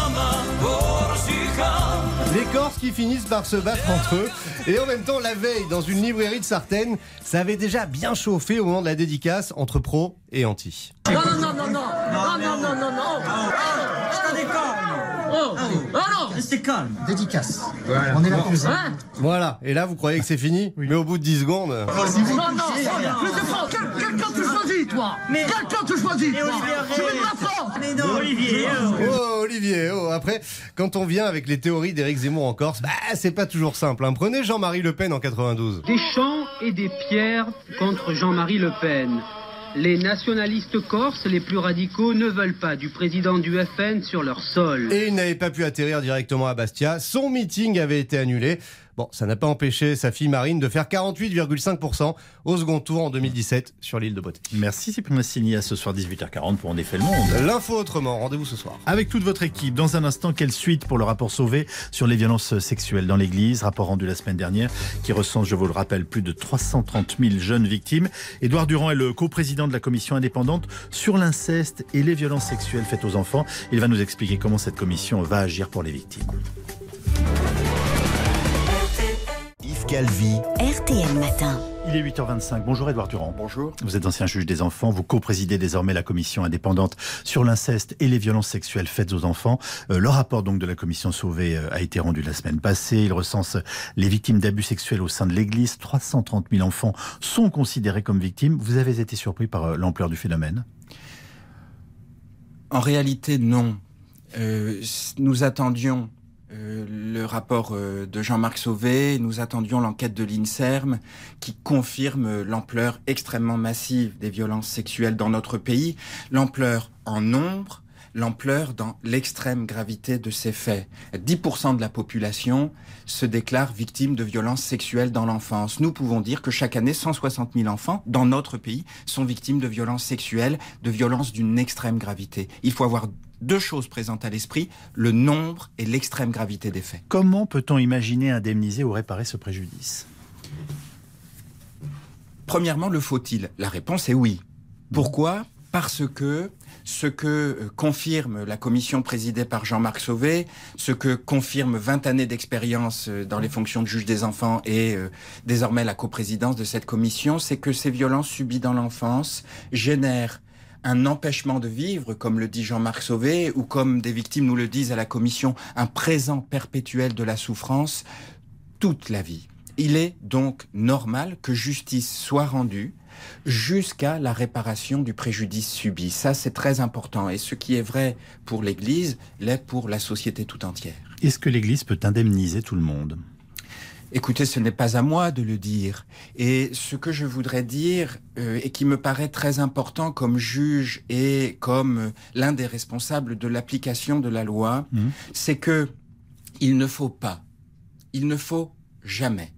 Les Corses qui finissent par se battre entre eux. Et en même temps, la veille, dans une librairie de Sartène, ça avait déjà bien chauffé au moment de la dédicace entre pro et anti. Non, non, non, non, non, non, non, non, non, non, je te déconne. Oh, oh non, restez calme. Dédicace. Voilà. On est là pour ça. Hein? Voilà, et là vous croyez que c'est fini? Oui. Mais au bout de dix secondes... Non, non, non, quel camp tu choisis, toi? Quel camp tu choisis, toi? Tu veux de la France? Mais non, Olivier. Oh, Olivier, oh. Après, quand on vient avec les théories d'Éric Zemmour en Corse, bah, c'est pas toujours simple. Hein. Prenez Jean-Marie Le Pen en quatre-vingt-douze. Des chants et des pierres contre Jean-Marie Le Pen. Les nationalistes corses les plus radicaux ne veulent pas du président du F N sur leur sol. Et il n'avait pas pu atterrir directement à Bastia. Son meeting avait été annulé. Bon, ça n'a pas empêché sa fille Marine de faire quarante-huit virgule cinq pour cent au second tour en deux mille dix-sept sur l'île de Beauté. Merci Cyprien Sini, à ce soir dix-huit heures quarante pour En effet le monde. L'info autrement, rendez-vous ce soir. Avec toute votre équipe, dans un instant, quelle suite pour le rapport Sauvé sur les violences sexuelles dans l'église, rapport rendu la semaine dernière qui recense, je vous le rappelle, plus de trois cent trente mille jeunes victimes. Édouard Durand est le coprésident de la commission indépendante sur l'inceste et les violences sexuelles faites aux enfants. Il va nous expliquer comment cette commission va agir pour les victimes. Yves Calvi. R T L Matin. Il est huit heures vingt-cinq. Bonjour Édouard Durand. Bonjour. Vous êtes ancien juge des enfants. Vous co-présidez désormais la commission indépendante sur l'inceste et les violences sexuelles faites aux enfants. Euh, le rapport donc de la commission Sauvé euh, a été rendu la semaine passée. Il recense les victimes d'abus sexuels au sein de l'Église. trois cent trente mille enfants sont considérés comme victimes. Vous avez été surpris par euh, l'ampleur du phénomène ? En réalité, non. Euh, nous attendions Euh, le rapport euh, de Jean-Marc Sauvé, nous attendions l'enquête de l'INSERM qui confirme l'ampleur extrêmement massive des violences sexuelles dans notre pays, l'ampleur en nombre, l'ampleur dans l'extrême gravité de ces faits. dix pour cent de la population se déclare victime de violences sexuelles dans l'enfance. Nous pouvons dire que chaque année, cent soixante mille enfants dans notre pays sont victimes de violences sexuelles, de violences d'une extrême gravité. Il faut avoir deux choses présentes à l'esprit, le nombre et l'extrême gravité des faits. Comment peut-on imaginer indemniser ou réparer ce préjudice ? Premièrement, le faut-il ? La réponse est oui. Pourquoi ? Parce que ce que confirme la commission présidée par Jean-Marc Sauvé, ce que confirme vingt années d'expérience dans les fonctions de juge des enfants et euh, désormais la coprésidence de cette commission, c'est que ces violences subies dans l'enfance génèrent un empêchement de vivre, comme le dit Jean-Marc Sauvé, ou comme des victimes nous le disent à la commission, un présent perpétuel de la souffrance toute la vie. Il est donc normal que justice soit rendue jusqu'à la réparation du préjudice subi. Ça, c'est très important. Et ce qui est vrai pour l'Église l'est pour la société tout entière. Est-ce que l'Église peut indemniser tout le monde ? Écoutez, ce n'est pas à moi de le dire. Et ce que je voudrais dire, euh, et qui me paraît très important comme juge et comme euh, l'un des responsables de l'application de la loi, mmh. c'est que il ne faut pas, il ne faut jamais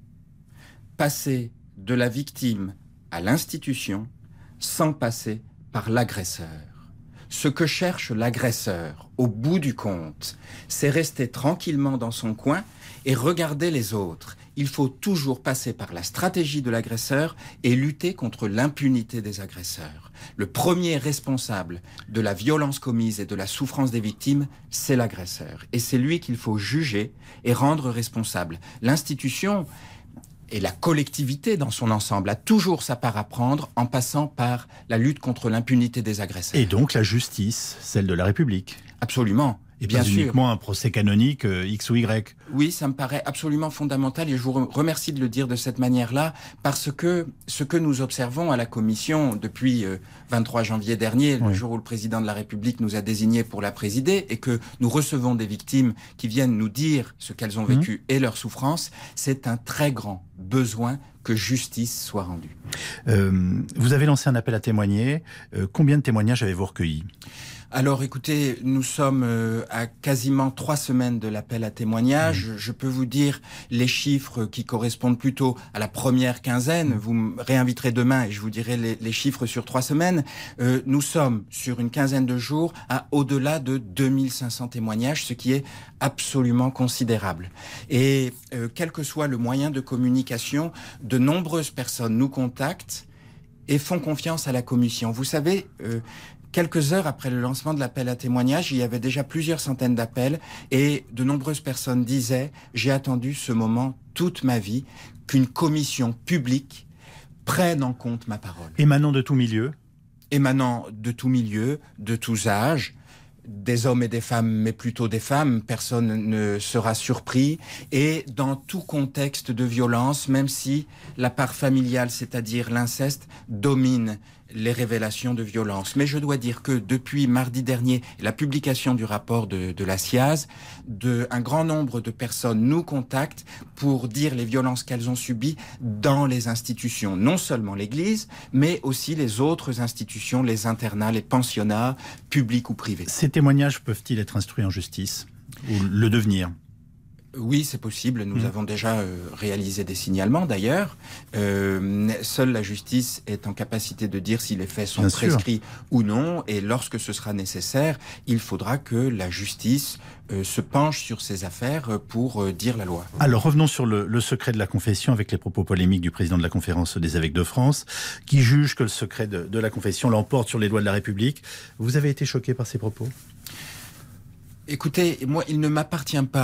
passer de la victime à l'institution sans passer par l'agresseur. Ce que cherche l'agresseur, au bout du compte, c'est rester tranquillement dans son coin et regarder les autres. Il faut toujours passer par la stratégie de l'agresseur et lutter contre l'impunité des agresseurs. Le premier responsable de la violence commise et de la souffrance des victimes, c'est l'agresseur. Et c'est lui qu'il faut juger et rendre responsable. L'institution et la collectivité dans son ensemble a toujours sa part à prendre en passant par la lutte contre l'impunité des agresseurs. Et donc la justice, celle de la République. Absolument. Et bien pas sûr. uniquement un procès canonique euh, X ou Y. Oui, ça me paraît absolument fondamental et je vous remercie de le dire de cette manière-là parce que ce que nous observons à la Commission depuis euh, vingt-trois janvier dernier, le oui. jour où le président de la République nous a désignés pour la présider et que nous recevons des victimes qui viennent nous dire ce qu'elles ont vécu mmh. et leur souffrance, c'est un très grand besoin que justice soit rendue. Euh, vous avez lancé un appel à témoigner. Euh, combien de témoignages avez-vous recueillis ? Alors écoutez, nous sommes euh, à quasiment trois semaines de l'appel à témoignage. Mmh. Je peux vous dire les chiffres qui correspondent plutôt à la première quinzaine. Vous me réinviterez demain et je vous dirai les, les chiffres sur trois semaines. Euh, nous sommes sur une quinzaine de jours à au-delà de deux mille cinq cents témoignages, ce qui est absolument considérable. Et euh, quel que soit le moyen de communication, de nombreuses personnes nous contactent et font confiance à la commission. Vous savez... Euh, Quelques heures après le lancement de l'appel à témoignage, il y avait déjà plusieurs centaines d'appels et de nombreuses personnes disaient « J'ai attendu ce moment toute ma vie, qu'une commission publique prenne en compte ma parole. » Émanant de tout milieu ? Émanant de tout milieu, de tous âges, des hommes et des femmes, mais plutôt des femmes, personne ne sera surpris, et dans tout contexte de violence, même si la part familiale, c'est-à-dire l'inceste, domine les révélations de violence. Mais je dois dire que depuis mardi dernier, la publication du rapport de, de la C I A Z, de, un grand nombre de personnes nous contactent pour dire les violences qu'elles ont subies dans les institutions. Non seulement l'Église, mais aussi les autres institutions, les internats, les pensionnats, publics ou privés. Ces témoignages peuvent-ils être instruits en justice ou le devenir ? Oui, c'est possible. Nous mmh. avons déjà euh, réalisé des signalements, d'ailleurs. Euh, seule la justice est en capacité de dire si les faits sont Bien prescrits sûr. ou non. Et lorsque ce sera nécessaire, il faudra que la justice euh, se penche sur ces affaires pour euh, dire la loi. Alors, revenons sur le, le secret de la confession avec les propos polémiques du président de la Conférence des évêques de France, qui juge que le secret de, de la confession l'emporte sur les lois de la République. Vous avez été choqué par ces propos ? Écoutez, moi, il ne m'appartient pas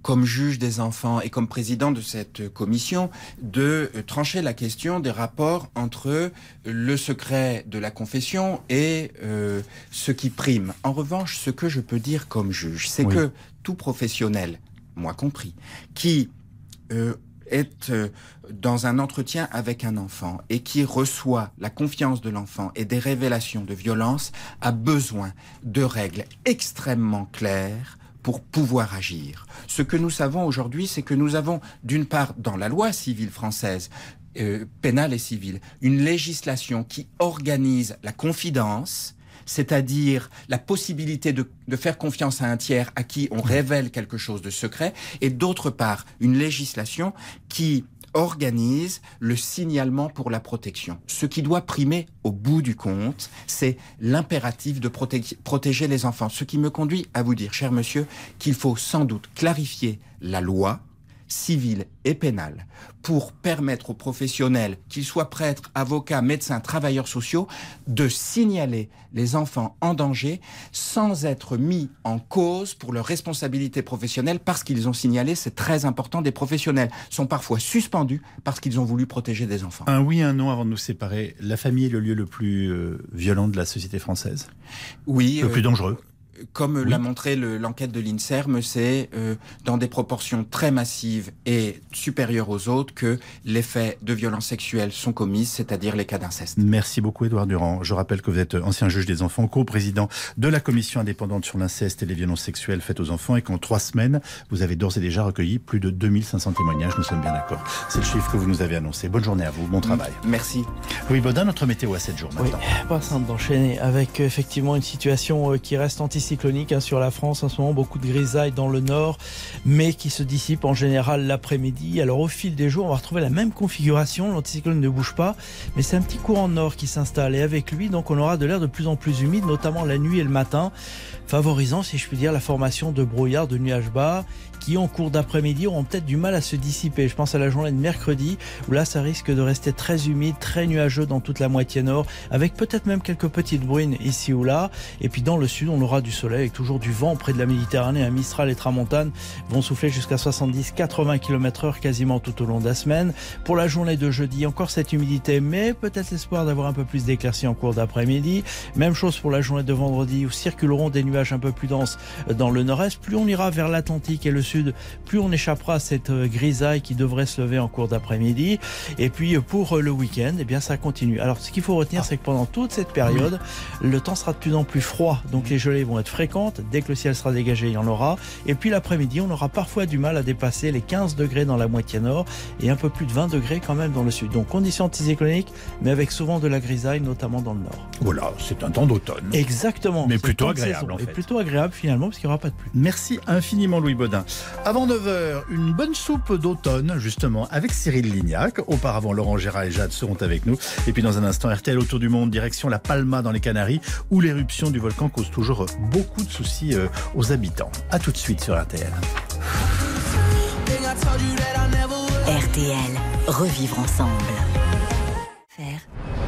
comme juge des enfants et comme président de cette commission, de trancher la question des rapports entre le secret de la confession et euh, ce qui prime. En revanche, ce que je peux dire comme juge, c'est oui. que tout professionnel, moi compris, qui euh, est euh, dans un entretien avec un enfant et qui reçoit la confiance de l'enfant et des révélations de violence a besoin de règles extrêmement claires pour pouvoir agir. Ce que nous savons aujourd'hui, c'est que nous avons d'une part dans la loi civile française, euh, pénale et civile, une législation qui organise la confidence, c'est-à-dire la possibilité de, de faire confiance à un tiers à qui on révèle quelque chose de secret, et d'autre part, une législation qui organise le signalement pour la protection. Ce qui doit primer au bout du compte, c'est l'impératif de proté- protéger les enfants. Ce qui me conduit à vous dire, cher monsieur, qu'il faut sans doute clarifier la loi civile et pénale pour permettre aux professionnels, qu'ils soient prêtres, avocats, médecins, travailleurs sociaux, de signaler les enfants en danger sans être mis en cause pour leur responsabilité professionnelle parce qu'ils ont signalé, c'est très important, des professionnels sont parfois suspendus parce qu'ils ont voulu protéger des enfants. Un oui, un non avant de nous séparer. La famille est le lieu le plus euh, violent de la société française. Oui. Le euh, plus dangereux. Comme oui. l'a montré le, l'enquête de l'INSERM, c'est euh, dans des proportions très massives et supérieures aux autres que les faits de violences sexuelles sont commis, c'est-à-dire les cas d'inceste. Merci beaucoup Édouard Durand. Je rappelle que vous êtes ancien juge des enfants, co-président de la commission indépendante sur l'inceste et les violences sexuelles faites aux enfants et qu'en trois semaines, vous avez d'ores et déjà recueilli plus de deux mille cinq cents témoignages. Nous sommes bien d'accord. C'est le chiffre que vous nous avez annoncé. Bonne journée à vous, bon travail. Merci. Louis Baudin, notre météo à sept jours maintenant. Oui, pas simple d'enchaîner avec effectivement une situation qui reste anticyclonique cyclonique sur la France en ce moment, beaucoup de grisailles dans le nord, mais qui se dissipe en général l'après-midi. Alors au fil des jours, on va retrouver la même configuration, l'anticyclone ne bouge pas, mais c'est un petit courant nord qui s'installe et avec lui, donc on aura de l'air de plus en plus humide, notamment la nuit et le matin, favorisant, si je puis dire, la formation de brouillards, de nuages bas, qui en cours d'après-midi auront peut-être du mal à se dissiper. Je pense à la journée de mercredi, où là ça risque de rester très humide, très nuageux dans toute la moitié nord, avec peut-être même quelques petites bruines ici ou là. Et puis dans le sud, on aura du soleil, avec toujours du vent près de la Méditerranée. Un Mistral et Tramontane vont souffler jusqu'à soixante-dix à quatre-vingts kilomètres heure quasiment tout au long de la semaine. Pour la journée de jeudi, encore cette humidité, mais peut-être l'espoir d'avoir un peu plus d'éclaircies en cours d'après-midi. Même chose pour la journée de vendredi, où circuleront des nuages un peu plus denses dans le nord-est. Plus on ira vers l'Atlantique et le sud, plus on échappera à cette grisaille qui devrait se lever en cours d'après-midi. Et puis pour le week-end, eh bien ça continue. Alors ce qu'il faut retenir, c'est que pendant toute cette période, le temps sera de plus en plus froid. Donc les gelées vont être fréquentes. Dès que le ciel sera dégagé, il y en aura. Et puis l'après-midi, on aura parfois du mal à dépasser les quinze degrés dans la moitié nord et un peu plus de vingt degrés quand même dans le sud. Donc conditions anticycloniques, mais avec souvent de la grisaille, notamment dans le nord. Voilà, c'est un temps d'automne. Exactement. Mais plutôt agréable en fait. Et plutôt agréable finalement, parce qu'il n'y aura pas de pluie. Merci infiniment Louis Baudin. Avant neuf heures, une bonne soupe d'automne, justement, avec Cyril Lignac. Auparavant, Laurent Gérard et Jade seront avec nous. Et puis, dans un instant, R T L autour du monde, direction La Palma dans les Canaries, où l'éruption du volcan cause toujours beaucoup de soucis aux habitants. A tout de suite sur R T L. R T L, revivre ensemble. Faire.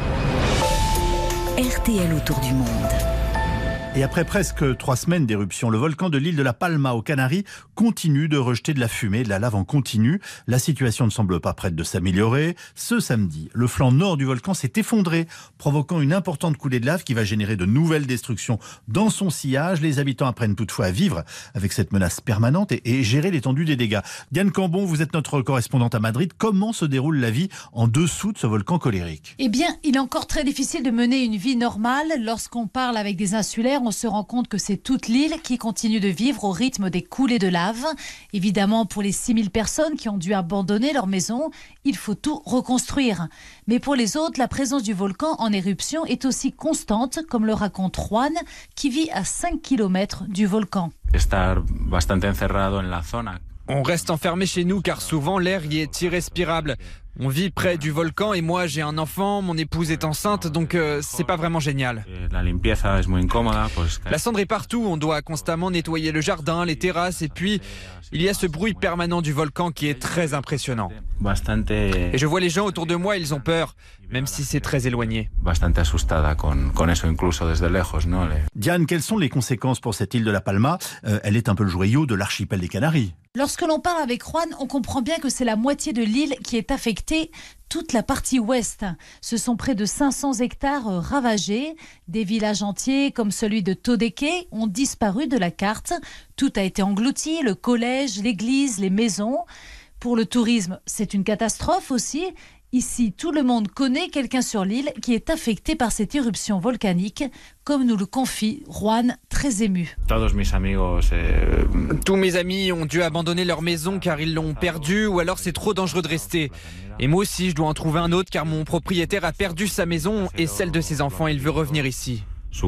R T L autour du monde. Et après presque trois semaines d'éruption, le volcan de l'île de La Palma aux Canaries continue de rejeter de la fumée, de la lave en continu. La situation ne semble pas prête de s'améliorer. Ce samedi, le flanc nord du volcan s'est effondré, provoquant une importante coulée de lave qui va générer de nouvelles destructions dans son sillage. Les habitants apprennent toutefois à vivre avec cette menace permanente et, et gérer l'étendue des dégâts. Diane Cambon, vous êtes notre correspondante à Madrid. Comment se déroule la vie en dessous de ce volcan colérique ? Eh bien, il est encore très difficile de mener une vie normale. Lorsqu'on parle avec des insulaires, on se rend compte que c'est toute l'île qui continue de vivre au rythme des coulées de lave. Évidemment, pour les six mille personnes qui ont dû abandonner leur maison, il faut tout reconstruire. Mais pour les autres, la présence du volcan en éruption est aussi constante, comme le raconte Juan, qui vit à cinq kilomètres du volcan. Estar bastante encerrado en la zona. On reste enfermé chez nous car souvent l'air y est irrespirable. On vit près du volcan et moi j'ai un enfant, mon épouse est enceinte, donc euh, c'est pas vraiment génial. La cendre est partout, on doit constamment nettoyer le jardin, les terrasses et puis il y a ce bruit permanent du volcan qui est très impressionnant. Et je vois les gens autour de moi, ils ont peur, même si c'est très éloigné. Diane, quelles sont les conséquences pour cette île de La Palma ? euh, Elle est un peu le joyau de l'archipel des Canaries. Lorsque l'on parle avec Juan, on comprend bien que c'est la moitié de l'île qui est affectée, toute la partie ouest. Ce sont près de cinq cents hectares ravagés. Des villages entiers, comme celui de Todeke, ont disparu de la carte. Tout a été englouti, le collège, l'église, les maisons. Pour le tourisme, c'est une catastrophe aussi. Ici, tout le monde connaît quelqu'un sur l'île qui est affecté par cette éruption volcanique, comme nous le confie Juan, très ému. Tous mes amis ont dû abandonner leur maison car ils l'ont perdue ou alors c'est trop dangereux de rester. Et moi aussi, je dois en trouver un autre car mon propriétaire a perdu sa maison et celle de ses enfants. Il veut revenir ici.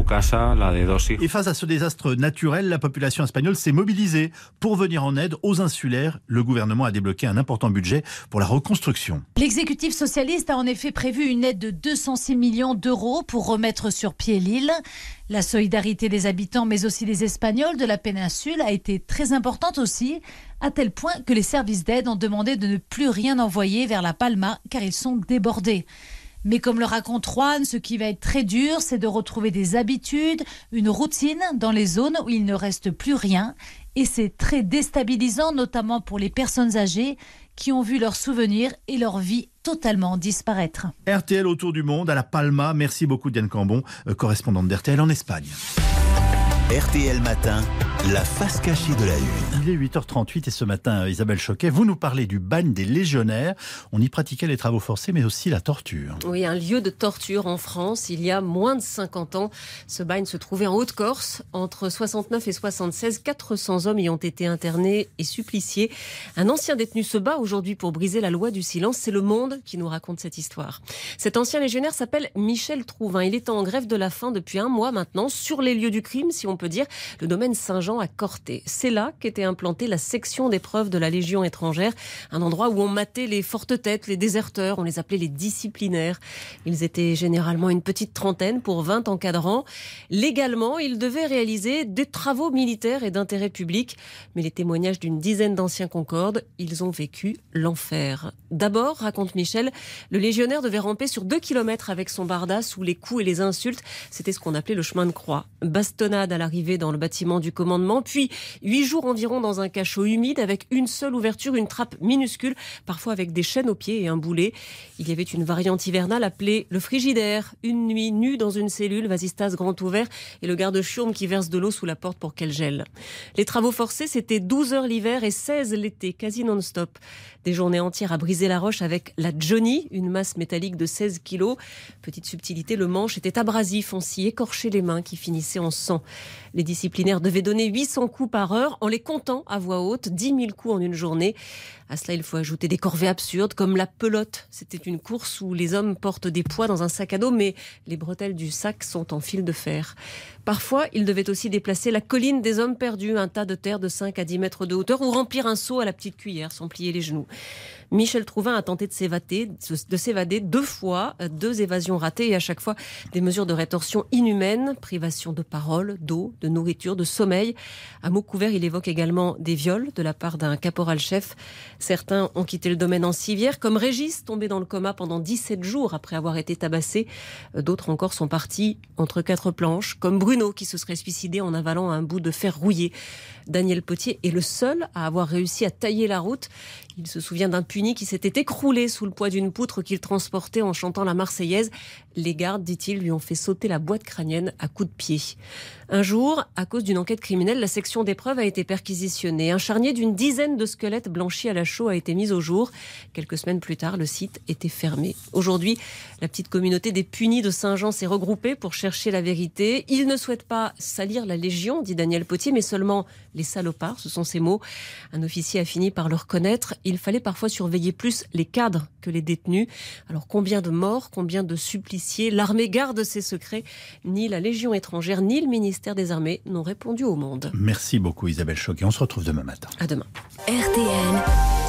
Et face à ce désastre naturel, la population espagnole s'est mobilisée pour venir en aide aux insulaires. Le gouvernement a débloqué un important budget pour la reconstruction. L'exécutif socialiste a en effet prévu une aide de deux cent six millions d'euros pour remettre sur pied l'île. La solidarité des habitants, mais aussi des Espagnols de la péninsule, a été très importante aussi, à tel point que les services d'aide ont demandé de ne plus rien envoyer vers La Palma, car ils sont débordés. Mais comme le raconte Juan, ce qui va être très dur, c'est de retrouver des habitudes, une routine dans les zones où il ne reste plus rien. Et c'est très déstabilisant, notamment pour les personnes âgées qui ont vu leurs souvenirs et leur vie totalement disparaître. R T L autour du monde, à La Palma. Merci beaucoup Diane Cambon, correspondante d'R T L en Espagne. R T L Matin, la face cachée de la Une. Il est huit heures trente-huit et ce matin, Isabelle Choquet, vous nous parlez du bagne des légionnaires. On y pratiquait les travaux forcés, mais aussi la torture. Oui, un lieu de torture en France. Il y a moins de cinquante ans, ce bagne se trouvait en Haute-Corse. Entre soixante-neuf et soixante-seize, quatre cents hommes y ont été internés et suppliciés. Un ancien détenu se bat aujourd'hui pour briser la loi du silence. C'est Le Monde qui nous raconte cette histoire. Cet ancien légionnaire s'appelle Michel Trouvin. Il est en grève de la faim depuis un mois maintenant, sur les lieux du crime, si on peut dire, le domaine Saint-Jean à Corté. C'est là qu'était implantée la section d'épreuves de la Légion étrangère, un endroit où on matait les fortes têtes, les déserteurs, on les appelait les disciplinaires. Ils étaient généralement une petite trentaine pour vingt encadrants. Légalement, ils devaient réaliser des travaux militaires et d'intérêt public, mais les témoignages d'une dizaine d'anciens concordent, ils ont vécu l'enfer. D'abord, raconte Michel, le légionnaire devait ramper sur deux kilomètres avec son barda sous les coups et les insultes. C'était ce qu'on appelait le chemin de croix. Bastonnade à l'arrivée dans le bâtiment du commandement, puis huit jours environ dans un cachot humide avec une seule ouverture, une trappe minuscule, parfois avec des chaînes aux pieds et un boulet. Il y avait une variante hivernale appelée le frigidaire, une nuit nue dans une cellule, vasistas grand ouvert et le garde-chiourme qui verse de l'eau sous la porte pour qu'elle gèle. Les travaux forcés, c'était douze heures l'hiver et seize l'été, quasi non-stop. Des journées entières à briser la roche avec la Johnny, une masse métallique de seize kilos. Petite subtilité, le manche était abrasif, on s'y écorchait les mains qui finissaient en sang. Les disciplinaires devaient donner huit cents coups par heure en les comptant à voix haute, dix mille coups en une journée. À cela, il faut ajouter des corvées absurdes comme la pelote. C'était une course où les hommes portent des poids dans un sac à dos, mais les bretelles du sac sont en fil de fer. Parfois, ils devaient aussi déplacer la colline des hommes perdus, un tas de terre de cinq à dix mètres de hauteur, ou remplir un seau à la petite cuillère sans plier les genoux. Michel Trouvin a tenté de s'évader, de s'évader deux fois, deux évasions ratées et à chaque fois des mesures de rétorsion inhumaines, privation de parole, d'eau, de nourriture, de sommeil. À mots couverts, il évoque également des viols de la part d'un caporal-chef. Certains ont quitté le domaine en civière, comme Régis, tombé dans le coma pendant dix-sept jours après avoir été tabassé. D'autres encore sont partis entre quatre planches, comme Bruno qui se serait suicidé en avalant un bout de fer rouillé. Daniel Potier est le seul à avoir réussi à tailler la route. Il se souvient d'un puni qui s'était écroulé sous le poids d'une poutre qu'il transportait en chantant la Marseillaise. Les gardes, dit-il, lui ont fait sauter la boîte crânienne à coups de pied. Un jour, à cause d'une enquête criminelle, la section d'épreuves a été perquisitionnée. Un charnier d'une dizaine de squelettes blanchis à la chaux a été mis au jour. Quelques semaines plus tard, le site était fermé. Aujourd'hui, la petite communauté des punis de Saint-Jean s'est regroupée pour chercher la vérité. Ils ne souhaitent pas salir la Légion, dit Daniel Potier, mais seulement les salopards, ce sont ses mots. Un officier a fini par le reconnaître. Il fallait parfois surveiller plus les cadres que les détenus. Alors combien de morts, combien de suppliciés? L'armée garde ses secrets. Ni la Légion étrangère, ni le ministère des Armées n'ont répondu au Monde. Merci beaucoup Isabelle Choquet. On se retrouve demain matin. À demain. R T L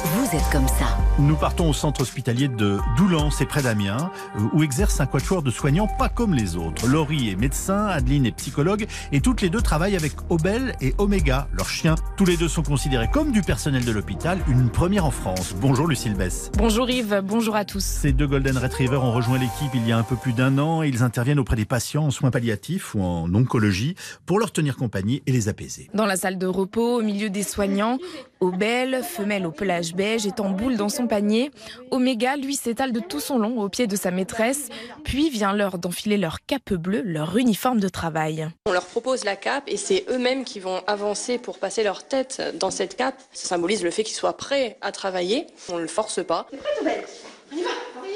Vous êtes comme ça. Nous partons au centre hospitalier de Doulan, c'est près d'Amiens, où exerce un quatuor de soignants pas comme les autres. Laurie est médecin, Adeline est psychologue et toutes les deux travaillent avec Obel et Omega, leurs chiens. Tous les deux sont considérés comme du personnel de l'hôpital, une première en France. Bonjour Lucille Bess. Bonjour Yves, bonjour à tous. Ces deux Golden Retrievers ont rejoint l'équipe il y a un peu plus d'un an et ils interviennent auprès des patients en soins palliatifs ou en oncologie pour leur tenir compagnie et les apaiser. Dans la salle de repos, au milieu des soignants, Obel, femelle au pelage beige, est en boule dans son panier. Omega, lui, s'étale de tout son long au pied de sa maîtresse. Puis vient l'heure d'enfiler leur cape bleue, leur uniforme de travail. On leur propose la cape et c'est eux-mêmes qui vont avancer pour passer leur tête dans cette cape. Ça symbolise le fait qu'ils soient prêts à travailler. On ne le force pas. On y va.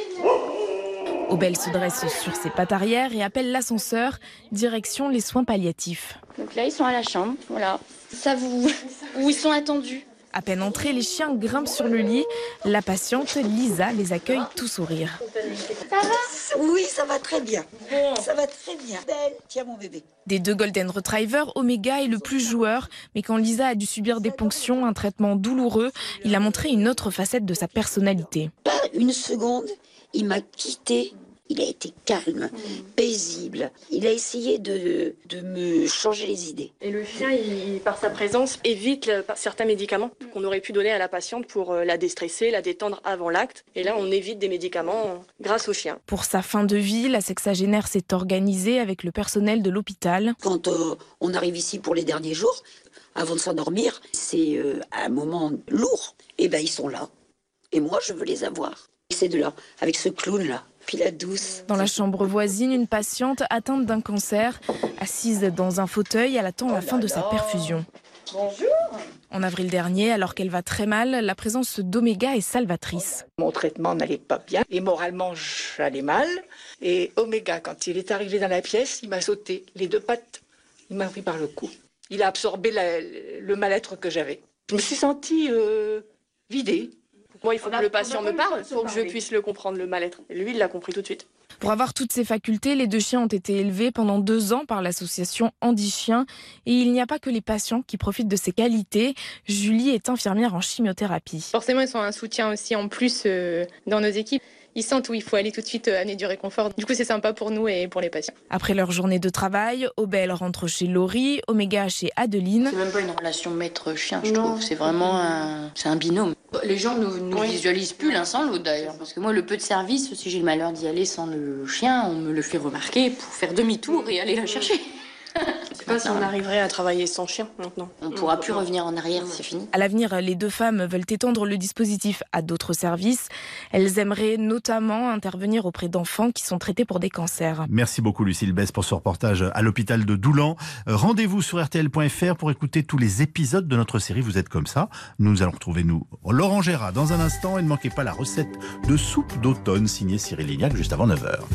Obel se dresse sur ses pattes arrière et appelle l'ascenseur, direction les soins palliatifs. Donc là, ils sont à la chambre, voilà. Ça vous... où ils sont attendus. À peine entrés, les chiens grimpent sur le lit. La patiente, Lisa, les accueille tout sourire. Ça va ? Oui, ça va très bien. Ça va très bien. Belle, tiens mon bébé. Des deux Golden Retrievers, Omega est le plus joueur. Mais quand Lisa a dû subir des ponctions, un traitement douloureux, il a montré une autre facette de sa personnalité. Pas une seconde, il m'a quitté. Il a été calme, paisible. Il a essayé de, de me changer les idées. Et le chien, il, par sa présence, évite le, certains médicaments qu'on aurait pu donner à la patiente pour la déstresser, la détendre avant l'acte. Et là, on évite des médicaments grâce au chien. Pour sa fin de vie, la sexagénaire s'est organisée avec le personnel de l'hôpital. Quand euh, on arrive ici pour les derniers jours, avant de s'endormir, c'est euh, un moment lourd. Et ben ils sont là. Et moi, je veux les avoir. C'est de là, avec ce clown-là. Puis la douce. Dans la chambre voisine, une patiente atteinte d'un cancer, assise dans un fauteuil, elle attend la fin de sa perfusion. Bonjour. En avril dernier, alors qu'elle va très mal, la présence d'Omega est salvatrice. Mon traitement n'allait pas bien et moralement j'allais mal. Et Omega, quand il est arrivé dans la pièce, il m'a sauté les deux pattes. Il m'a pris par le cou. Il a absorbé la, le mal-être que j'avais. Je me suis sentie euh, vidée. Moi, il faut que le patient me parle pour que je puisse le comprendre, le mal-être. Et lui, il l'a compris tout de suite. Pour avoir toutes ces facultés, les deux chiens ont été élevés pendant deux ans par l'association Andy Chien. Et il n'y a pas que les patients qui profitent de ces qualités. Julie est infirmière en chimiothérapie. Forcément, ils sont un soutien aussi en plus euh, dans nos équipes. Ils sentent où il faut aller tout de suite euh, amener du réconfort. Du coup, c'est sympa pour nous et pour les patients. Après leur journée de travail, Obel rentre chez Laurie, Omega chez Adeline. C'est même pas une relation maître-chien, je trouve. C'est vraiment un, c'est un binôme. Les gens ne nous, nous oui. visualisent plus l'un sans l'autre d'ailleurs. Parce que moi, le peu de service, si j'ai le malheur d'y aller sans le chien, on me le fait remarquer pour faire demi-tour et aller la chercher. Je sais pas si on arriverait à travailler sans chien maintenant. On ne pourra plus revenir en arrière, c'est fini. À l'avenir, les deux femmes veulent étendre le dispositif à d'autres services. Elles aimeraient notamment intervenir auprès d'enfants qui sont traités pour des cancers. Merci beaucoup Lucille Bess pour ce reportage à l'hôpital de Doulan. Rendez-vous sur R T L point F R pour écouter tous les épisodes de notre série Vous êtes comme ça. Nous allons retrouver nous Laurent Gérard dans un instant et ne manquez pas la recette de soupe d'automne signée Cyril Lignac juste avant neuf heures.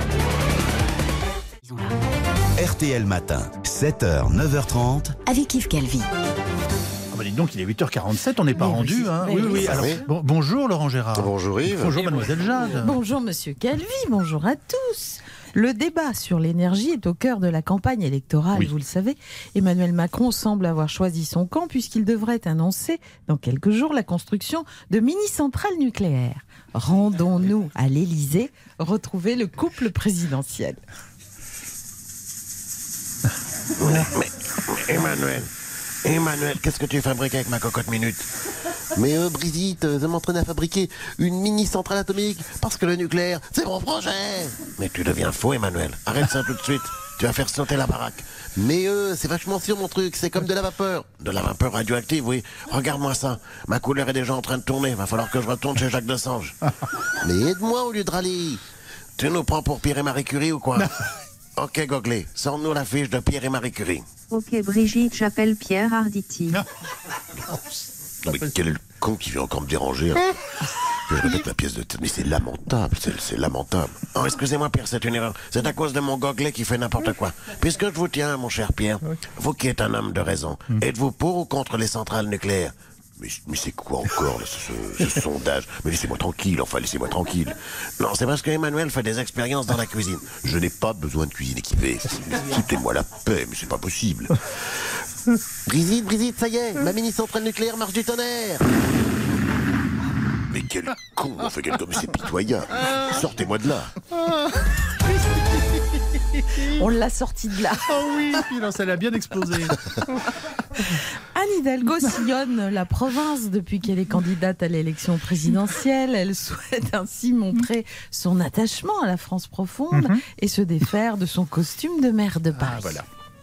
R T L Matin, sept heures, neuf heures trente. Avec Yves Calvi. Ah bah dites donc, il est huit heures quarante-sept, on n'est pas mais rendu. Oui, hein. oui, oui, oui. Alors, oui. Bon, bonjour Laurent Gérard. Bonjour Yves. Bonjour Mademoiselle Jade. Bonjour Monsieur Calvi, bonjour à tous. Le débat sur l'énergie est au cœur de la campagne électorale, oui. Vous le savez. Emmanuel Macron semble avoir choisi son camp puisqu'il devrait annoncer dans quelques jours la construction de mini-centrales nucléaires. Rendons-nous à l'Élysée retrouver le couple présidentiel. Mais, mais, Emmanuel, Emmanuel, qu'est-ce que tu fabriques avec ma cocotte minute? Mais euh, Brigitte, je m'entraîne à fabriquer une mini-centrale atomique parce que le nucléaire, c'est mon projet. Mais tu deviens faux, Emmanuel. Arrête ça tout de suite. Tu vas faire sauter la baraque. Mais euh, c'est vachement sûr mon truc, c'est comme de la vapeur. De la vapeur radioactive, oui. Regarde-moi ça. Ma couleur est déjà en train de tourner. Va falloir que je retourne chez Jacques Desange. Mais aide-moi au lieu de râler. Tu nous prends pour Pierre et Marie Curie ou quoi? Ok, Goglé, sors-nous la fiche de Pierre et Marie Curie. Ok, Brigitte, j'appelle Pierre Arditi. Non, mais quel est le con qui vient encore me déranger hein? Que je répète la pièce de tête, mais c'est lamentable, c'est, c'est lamentable. Oh, excusez-moi Pierre, c'est une erreur. C'est à cause de mon Goglé qui fait n'importe quoi. Puisque je vous tiens, mon cher Pierre, vous qui êtes un homme de raison, êtes-vous pour ou contre les centrales nucléaires? Mais, mais c'est quoi encore là, ce, ce sondage? Mais laissez-moi tranquille, enfin laissez-moi tranquille. Non, c'est parce que Emmanuel fait des expériences dans la cuisine. Je n'ai pas besoin de cuisine équipée. Foutez-moi la paix, mais c'est pas possible. Brigitte, Brigitte, ça y est, ma mini-centrale nucléaire marche du tonnerre. Mais quel con, enfin quel homme, c'est pitoyable. Sortez-moi de là. On l'a sorti de là. Oh oui, puis non, ça l'a bien explosé. Anne Hidalgo sillonne la province depuis qu'elle est candidate à l'élection présidentielle. Elle souhaite ainsi montrer son attachement à la France profonde mm-hmm. et se défaire de son costume de maire de Paris. Ah, voilà.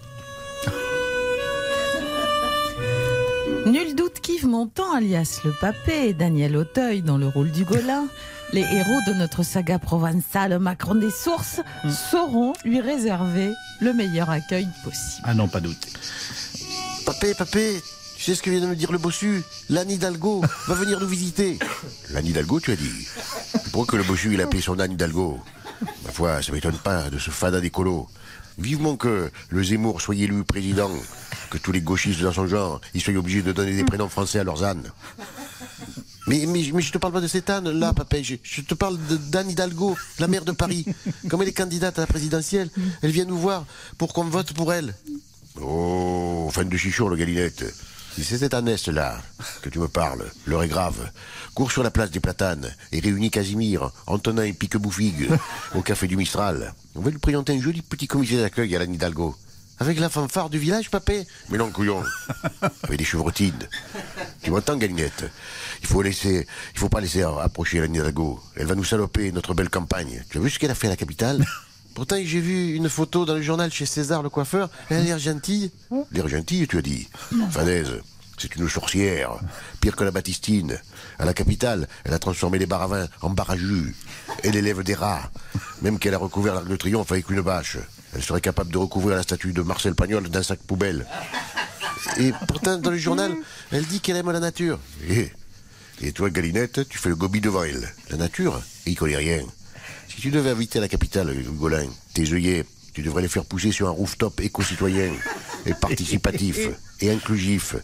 Nul doute qu'Yves Montand, alias le Papé, et Daniel Auteuil dans le rôle du Golin, les héros de notre saga provençale Macron des sources, mmh. sauront lui réserver le meilleur accueil possible. Ah non, pas douter. Papé, papé, tu sais ce que vient de me dire le bossu? L'Anne Hidalgo va venir nous visiter. L'Anne Hidalgo, tu as dit? Pourquoi que le bossu il a appelé son Anne Hidalgo? Ma foi, ça m'étonne pas de ce fada d'écolo. Vivement que le Zemmour soit élu président, que tous les gauchistes dans son genre, ils soient obligés de donner des prénoms français à leurs ânes. Mais, mais, mais je te parle pas de cette Anne, là, papa. Je, je te parle d'Anne Hidalgo, la maire de Paris. Comme elle est candidate à la présidentielle, elle vient nous voir pour qu'on vote pour elle. Oh, fan de chichon, le galinette. Si c'est cette Annès-là que tu me parles, l'heure est grave. Cours sur la place des Platanes et réunis Casimir, Antonin et Pique-Bouffigue au café du Mistral. On va lui présenter un joli petit comité d'accueil à l'Anne Hidalgo. Avec la fanfare du village, papé? Mais non, couillon. Avec des chevrotines. Tu m'entends, galinette? Il faut laisser, il faut pas laisser approcher l'Anne Hidalgo. Elle va nous saloper notre belle campagne. Tu as vu ce qu'elle a fait à la capitale? Pourtant, j'ai vu une photo dans le journal chez César le coiffeur. Elle a l'air gentille. L'air gentille, tu as dit? Fadaise, c'est une sorcière. Pire que la Baptistine. À la capitale, elle a transformé les bars à vin en bar à jus. Elle élève des rats. Même qu'elle a recouvert l'Arc de Triomphe avec une bâche. Elle serait capable de recouvrir la statue de Marcel Pagnol d'un sac poubelle. Et pourtant, dans le journal, elle dit qu'elle aime la nature. Et, et toi, Galinette, tu fais le gobi devant elle. La nature, il connaît rien. Si tu devais inviter à la capitale, Golin, tes œillets, tu devrais les faire pousser sur un rooftop éco-citoyen et participatif et inclusif.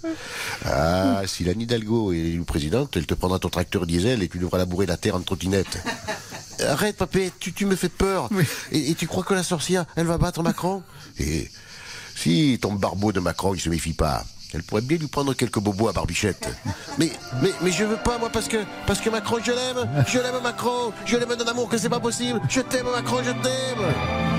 Ah, si l'Anne Hidalgo est élue présidente, elle te prendra ton tracteur diesel et tu devras labourer la terre en trottinette. Arrête, papé, tu, tu me fais peur. Oui. Et, et tu crois que la sorcière, elle va battre Macron? Et si ton barbeau de Macron, il se méfie pas, elle pourrait bien lui prendre quelques bobos à Barbichette. Mais, mais, mais je veux pas, moi, parce que, parce que Macron, je l'aime. Je l'aime, Macron. Je l'aime d'un amour que c'est pas possible. Je t'aime, Macron, je t'aime.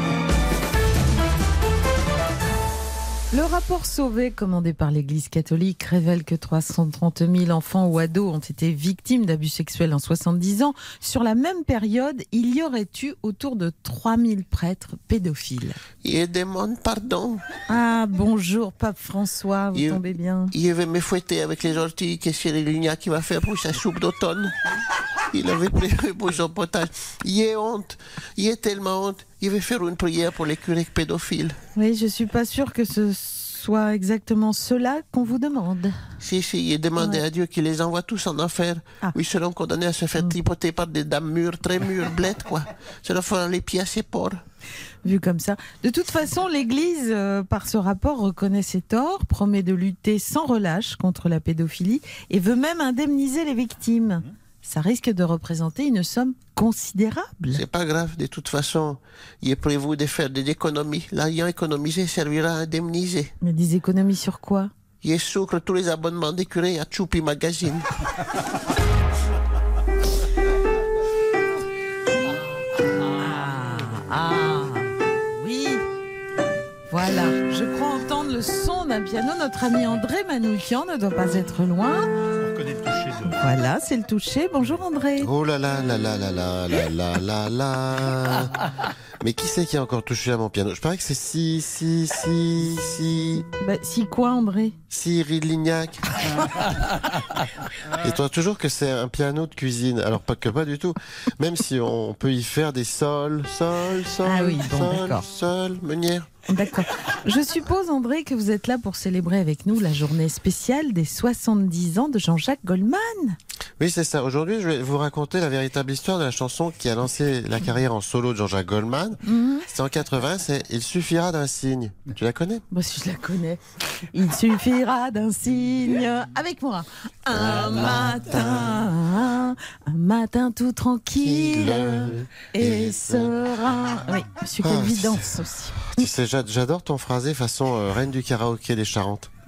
Le rapport Sauvé, commandé par l'Église catholique, révèle que trois cent trente mille enfants ou ados ont été victimes d'abus sexuels en soixante-dix ans. Sur la même période, il y aurait eu autour de trois mille prêtres pédophiles. Il demande pardon. Ah, bonjour, Pape François, vous il, tombez bien. Il veut me fouetter avec les orties que Cyril Lignac qui va faire pour sa soupe d'automne. Il avait prévu pour son potage. Il est honte. Il est tellement honte. Il veut faire une prière pour les curés pédophiles. Oui, je suis pas sûre que ce soit exactement cela qu'on vous demande. Si, si, il est demandé ouais. à Dieu qu'il les envoie tous en enfer. Ah. Où ils seront condamnés à se faire mmh. tripoter par des dames mûres, très mûres, blêtes, quoi. Ça leur fera les pieds assez porcs. Vu comme ça. De toute façon, l'Église, euh, par ce rapport, reconnaît ses torts, promet de lutter sans relâche contre la pédophilie et veut même indemniser les victimes. Mmh. Ça risque de représenter une somme considérable. C'est pas grave, de toute façon. Il est prévu de faire des économies. L'ayant économisé servira à indemniser. Mais des économies sur quoi? Il sucre tous les abonnements des curés à Choupi Magazine. ah, ah, oui. Voilà, je crois entendre le son d'un piano. Notre ami André Manoukian ne doit pas être loin. On reconnaît le toucher de... Voilà, c'est le toucher. Bonjour André. Oh là là là là là là là là là là. Mais qui c'est qui a encore touché à mon piano? Je parie que c'est si, si, si, si... Bah, si quoi, André? Cyril Lignac. Et toi, toujours que c'est un piano de cuisine. Alors, pas que pas du tout. Même si on peut y faire des sols, sol, sol, ah oui, bon, sol, sol, meunière. D'accord. Je suppose, André, que vous êtes là pour célébrer avec nous la journée spéciale des soixante-dix ans de Jean-Jacques Goldman. Oui, c'est ça. Aujourd'hui, je vais vous raconter la véritable histoire de la chanson qui a lancé la carrière en solo de Jean-Jacques Goldman. Mm-hmm. C'est en quatre-vingts, c'est « Il suffira d'un signe ». Tu la connais? Bah, si je la connais. Il suffira d'un signe. Avec moi. Un, un matin, un matin tout tranquille et, et serein. Oui, Monsieur Calvi danse aussi. Tu sais, j'adore ton phrasé façon euh, reine du karaoké des Charentes.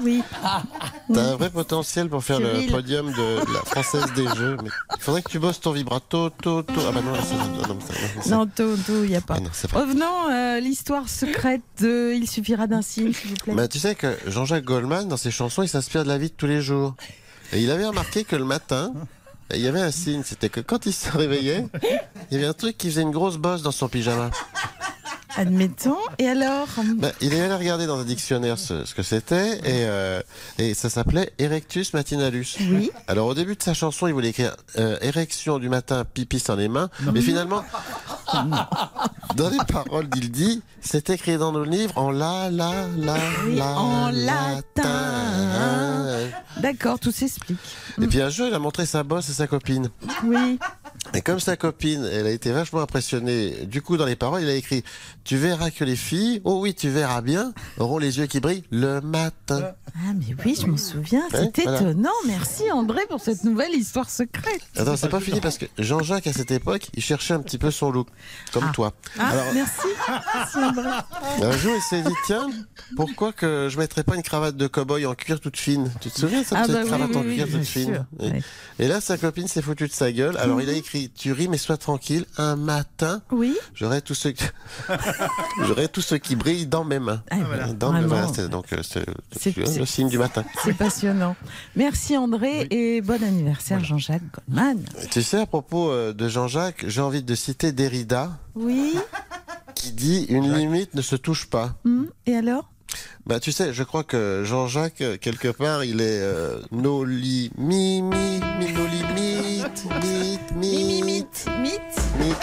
Oui. T'as un vrai potentiel pour faire Cyril. le podium de la Française des Jeux. Mais il faudrait que tu bosses ton vibrato, to, to. Ah bah non, là, c'est... Non, ça- Non, tout, tout, il n'y a pas. Ah non, c'est pas- Revenons à l'histoire secrète de Il suffira d'un signe, s'il vous plaît. Bah, tu sais que Jean-Jacques Goldman, dans ses chansons, il s'inspire de la vie de tous les jours. Et il avait remarqué que le matin, il y avait un signe. C'était que quand il se réveillait, il y avait un truc qui faisait une grosse bosse dans son pyjama. Admettons. Et alors Bah, il est allé regarder dans un dictionnaire ce, ce que c'était et, euh, et ça s'appelait Erectus matinalus. Oui. Alors au début de sa chanson, il voulait écrire euh, érection du matin, pipi sans les mains, Non. mais finalement, dans les paroles qu'il dit, c'est écrit dans nos livres en la, la, la, Oui, la, en latin. D'accord, tout s'explique. Et puis un jour, il a montré sa bosse à sa copine. Oui. Et comme sa copine, elle a été vachement impressionnée, du coup, dans les paroles, il a écrit « Tu verras que les filles, oh oui, tu verras bien, auront les yeux qui brillent le matin. » Ah mais oui, je m'en souviens, Ouais, c'est voilà. étonnant. Merci André pour cette nouvelle histoire secrète. Attends, c'est pas fini parce que Jean-Jacques, à cette époque, il cherchait un petit peu son look, comme toi. Ah, Alors, merci. Merci André. un jour, il s'est dit, tiens, pourquoi que je mettrais pas une cravate de cow-boy en cuir toute fine? Tu te souviens de cette Ah petite bah oui, cravate oui, en oui, cuir bien toute fine? sûr, Et, ouais. et là, sa copine s'est foutue de sa gueule. Alors, il a écrit, tu ris, mais sois tranquille, un matin, Oui. j'aurai tout ce qui... j'aurai tout ce qui brille dans mes mains. Ah, voilà. Dans mes Vraiment. mains, c'est donc euh, c'est, C'est- tu vois, c'est- le signe du matin. C'est passionnant. Merci André et bon anniversaire Jean-Jacques Goldman. Tu sais, à propos euh, de Jean-Jacques, j'ai envie de citer Derrida, Oui. qui dit une limite ne se touche pas. Hum, Et alors Bah, tu sais, je crois que Jean-Jacques, euh, quelque part, il est euh, nos li mi mi mi nos limites, mythe, mythe, mythe.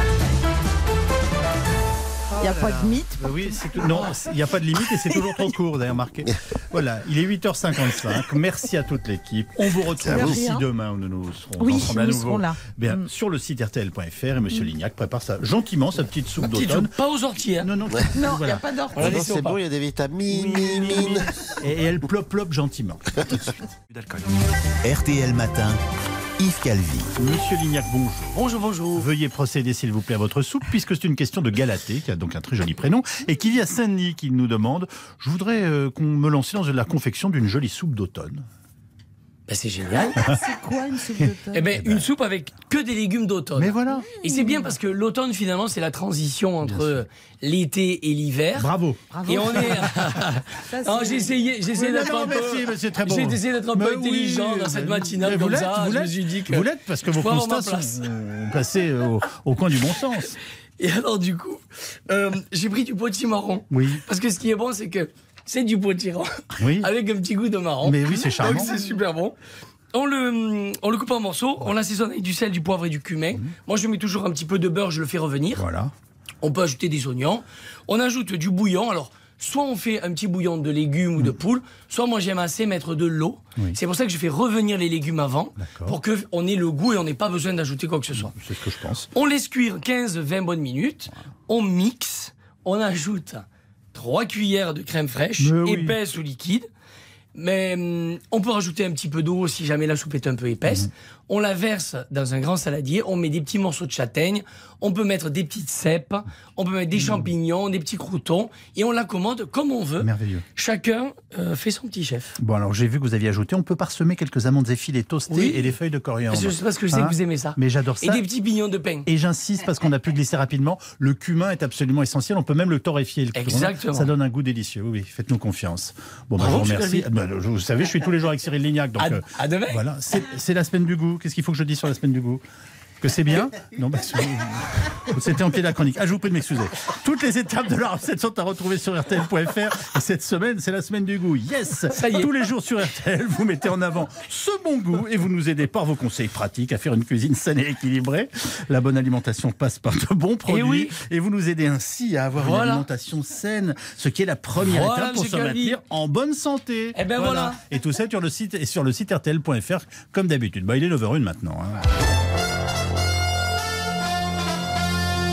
Il n'y a pas de mythe. Bah oui, c'est tout- non, il n'y a pas de limite et c'est toujours trop court, d'ailleurs, marqué. Voilà, il est huit heures cinquante-cinq. Merci à toute l'équipe. On vous retrouve De ici rien. demain où nous, nous serons Oui, ensemble à nous nouveau. serons là. Bien, Mm. sur le site R T L point F R et Monsieur Lignac prépare ça gentiment, sa petite soupe Petite d'automne. soupe, pas aux orties. Hein. Non, non, Non, il n'y voilà. a pas d'ortie. On l'a Ah non, laissé c'est au pas. bon, il y a des vitamines. mi, mi, mi. Et, et elle plop plop gentiment. R T L Matin, Yves Calvi. Monsieur Lignac, bonjour. Bonjour, bonjour. Veuillez procéder, s'il vous plaît, à votre soupe, puisque c'est une question de Galatée, qui a donc un très joli prénom, et qui vit à Saint-Denis, qui nous demande « Je voudrais euh, qu'on me lance dans la confection d'une jolie soupe d'automne. Ben, c'est génial. C'est quoi une soupe d'automne Eh ben, une soupe avec que des légumes d'automne. Mais voilà. Et c'est bien parce que l'automne, finalement, c'est la transition entre l'été et l'hiver. Bravo. Bravo. Et on est. Ça, Non, c'est- j'ai essayé, j'ai essayé Oui, d'être non, un peu. merci, mais c'est très bon. J'ai essayé d'être un Mais peu oui, intelligent dans mais- cette mais matinale vous comme l'êtes, ça. vous Je me l'êtes. suis dit que. Vous l'êtes parce que je vos peux avoir ma constats place. sont euh, placés au, au coin du bon sens. Et alors, du coup, euh, j'ai pris du potimarron. Oui. Parce que ce qui est bon, c'est que c'est du potimarron. Oui. Avec un petit goût de marron. Mais oui, c'est charmant. Donc, c'est super bon. On le, on le coupe en morceaux, on l'assaisonne avec du sel, du poivre et du cumin. Moi, je mets toujours un petit peu de beurre, je le fais revenir. Voilà. On peut ajouter des oignons. On ajoute du bouillon. Alors, soit on fait un petit bouillon de légumes ou de poule, soit moi j'aime assez mettre de l'eau. Oui. C'est pour ça que je fais revenir les légumes avant, D'accord. pour qu'on ait le goût et on n'ait pas besoin d'ajouter quoi que ce soit. C'est ce que je pense. On laisse cuire quinze vingt bonnes minutes. On mixe. On ajoute trois cuillères de crème fraîche, Mais oui. épaisse ou liquide. Mais hum, on peut rajouter un petit peu d'eau si jamais la soupe est un peu épaisse. Mhm. On la verse dans un grand saladier. On met des petits morceaux de châtaigne. On peut mettre des petites cèpes. On peut mettre des champignons, des petits croûtons. Et on l'accommode comme on veut. Merveilleux. Chacun euh, fait son petit chef. Bon, alors j'ai vu que vous aviez ajouté, on peut parsemer quelques amandes effilées toastées Oui. et des feuilles de coriandre. Je sais pas ce que je sais Hein que vous aimez ça. Mais j'adore Et ça. des petits pignons de pain. Et j'insiste parce qu'on a pu glisser rapidement. Le cumin est absolument essentiel. On peut même le torréfier. Le cumin. Exactement. Ça donne un goût délicieux. Oui, oui. Faites-nous confiance. Bon, bah, Bravo, je vous monsieur remercie. Calvi. Bah, je- vous savez, je suis tous les jours avec Cyril Lignac. Donc, À- euh, à demain. Voilà. C'est c'est la semaine du goût. Qu'est-ce qu'il faut que je dise sur la semaine du goût? Que c'est bien? Non, bah, c'est- c'était en pied de la chronique. Ah, je vous prie de m'excuser. Toutes les étapes de la recette sont à retrouver sur R T L point F R. Et cette semaine, c'est la semaine du goût. Yes! Ça y est. Tous les jours sur R T L, vous mettez en avant ce bon goût et vous nous aidez par vos conseils pratiques à faire une cuisine saine et équilibrée. La bonne alimentation passe par de bons produits. oui. Et vous nous aidez ainsi à avoir Voilà. une alimentation saine, ce qui est la première Voilà, étape pour se monsieur Calvi. maintenir en bonne santé. Eh ben voilà. Et tout ça sur le site, et sur le site R T L point F R, comme d'habitude. Bah, il est neuf heures une maintenant. hein.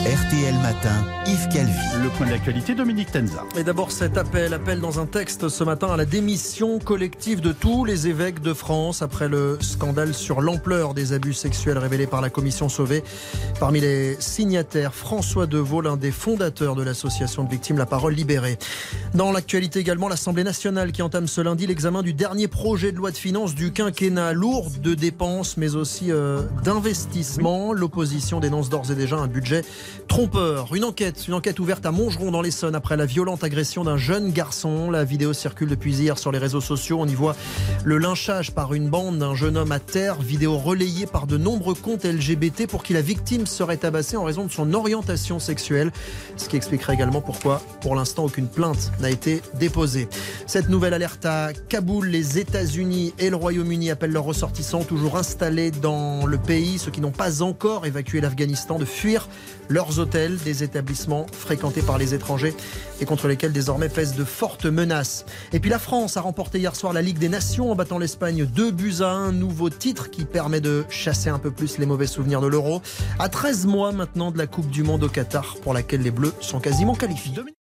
R T L Matin, Yves Calvi. Le point de l'actualité, Dominique Tenza. Et d'abord cet appel, appel dans un texte ce matin à la démission collective de tous les évêques de France après le scandale sur l'ampleur des abus sexuels révélés par la commission Sauvé. Parmi les signataires, François Deveau, l'un des fondateurs de l'association de victimes La Parole Libérée. Dans l'actualité également, l'Assemblée nationale qui entame ce lundi l'examen du dernier projet de loi de finances du quinquennat, lourd de dépenses mais aussi euh, d'investissements. L'opposition dénonce d'ores et déjà un budget trompeur. Une enquête, une enquête ouverte à Montgeron dans l'Essonne après la violente agression d'un jeune garçon. La vidéo circule depuis hier sur les réseaux sociaux. On y voit le lynchage par une bande d'un jeune homme à terre. Vidéo relayée par de nombreux comptes L G B T pour qui la victime serait tabassée en raison de son orientation sexuelle. Ce qui expliquerait également pourquoi, pour l'instant, aucune plainte n'a été déposée. Cette nouvelle alerte à Kaboul, les États-Unis et le Royaume-Uni appellent leurs ressortissants toujours installés dans le pays, ceux qui n'ont pas encore évacué l'Afghanistan, de fuir leurs hôtels, des établissements fréquentés par les étrangers et contre lesquels désormais pèsent de fortes menaces. Et puis la France a remporté hier soir la Ligue des Nations en battant l'Espagne deux buts à un, nouveau titre qui permet de chasser un peu plus les mauvais souvenirs de l'Euro. À treize mois maintenant de la Coupe du Monde au Qatar pour laquelle les Bleus sont quasiment qualifiés.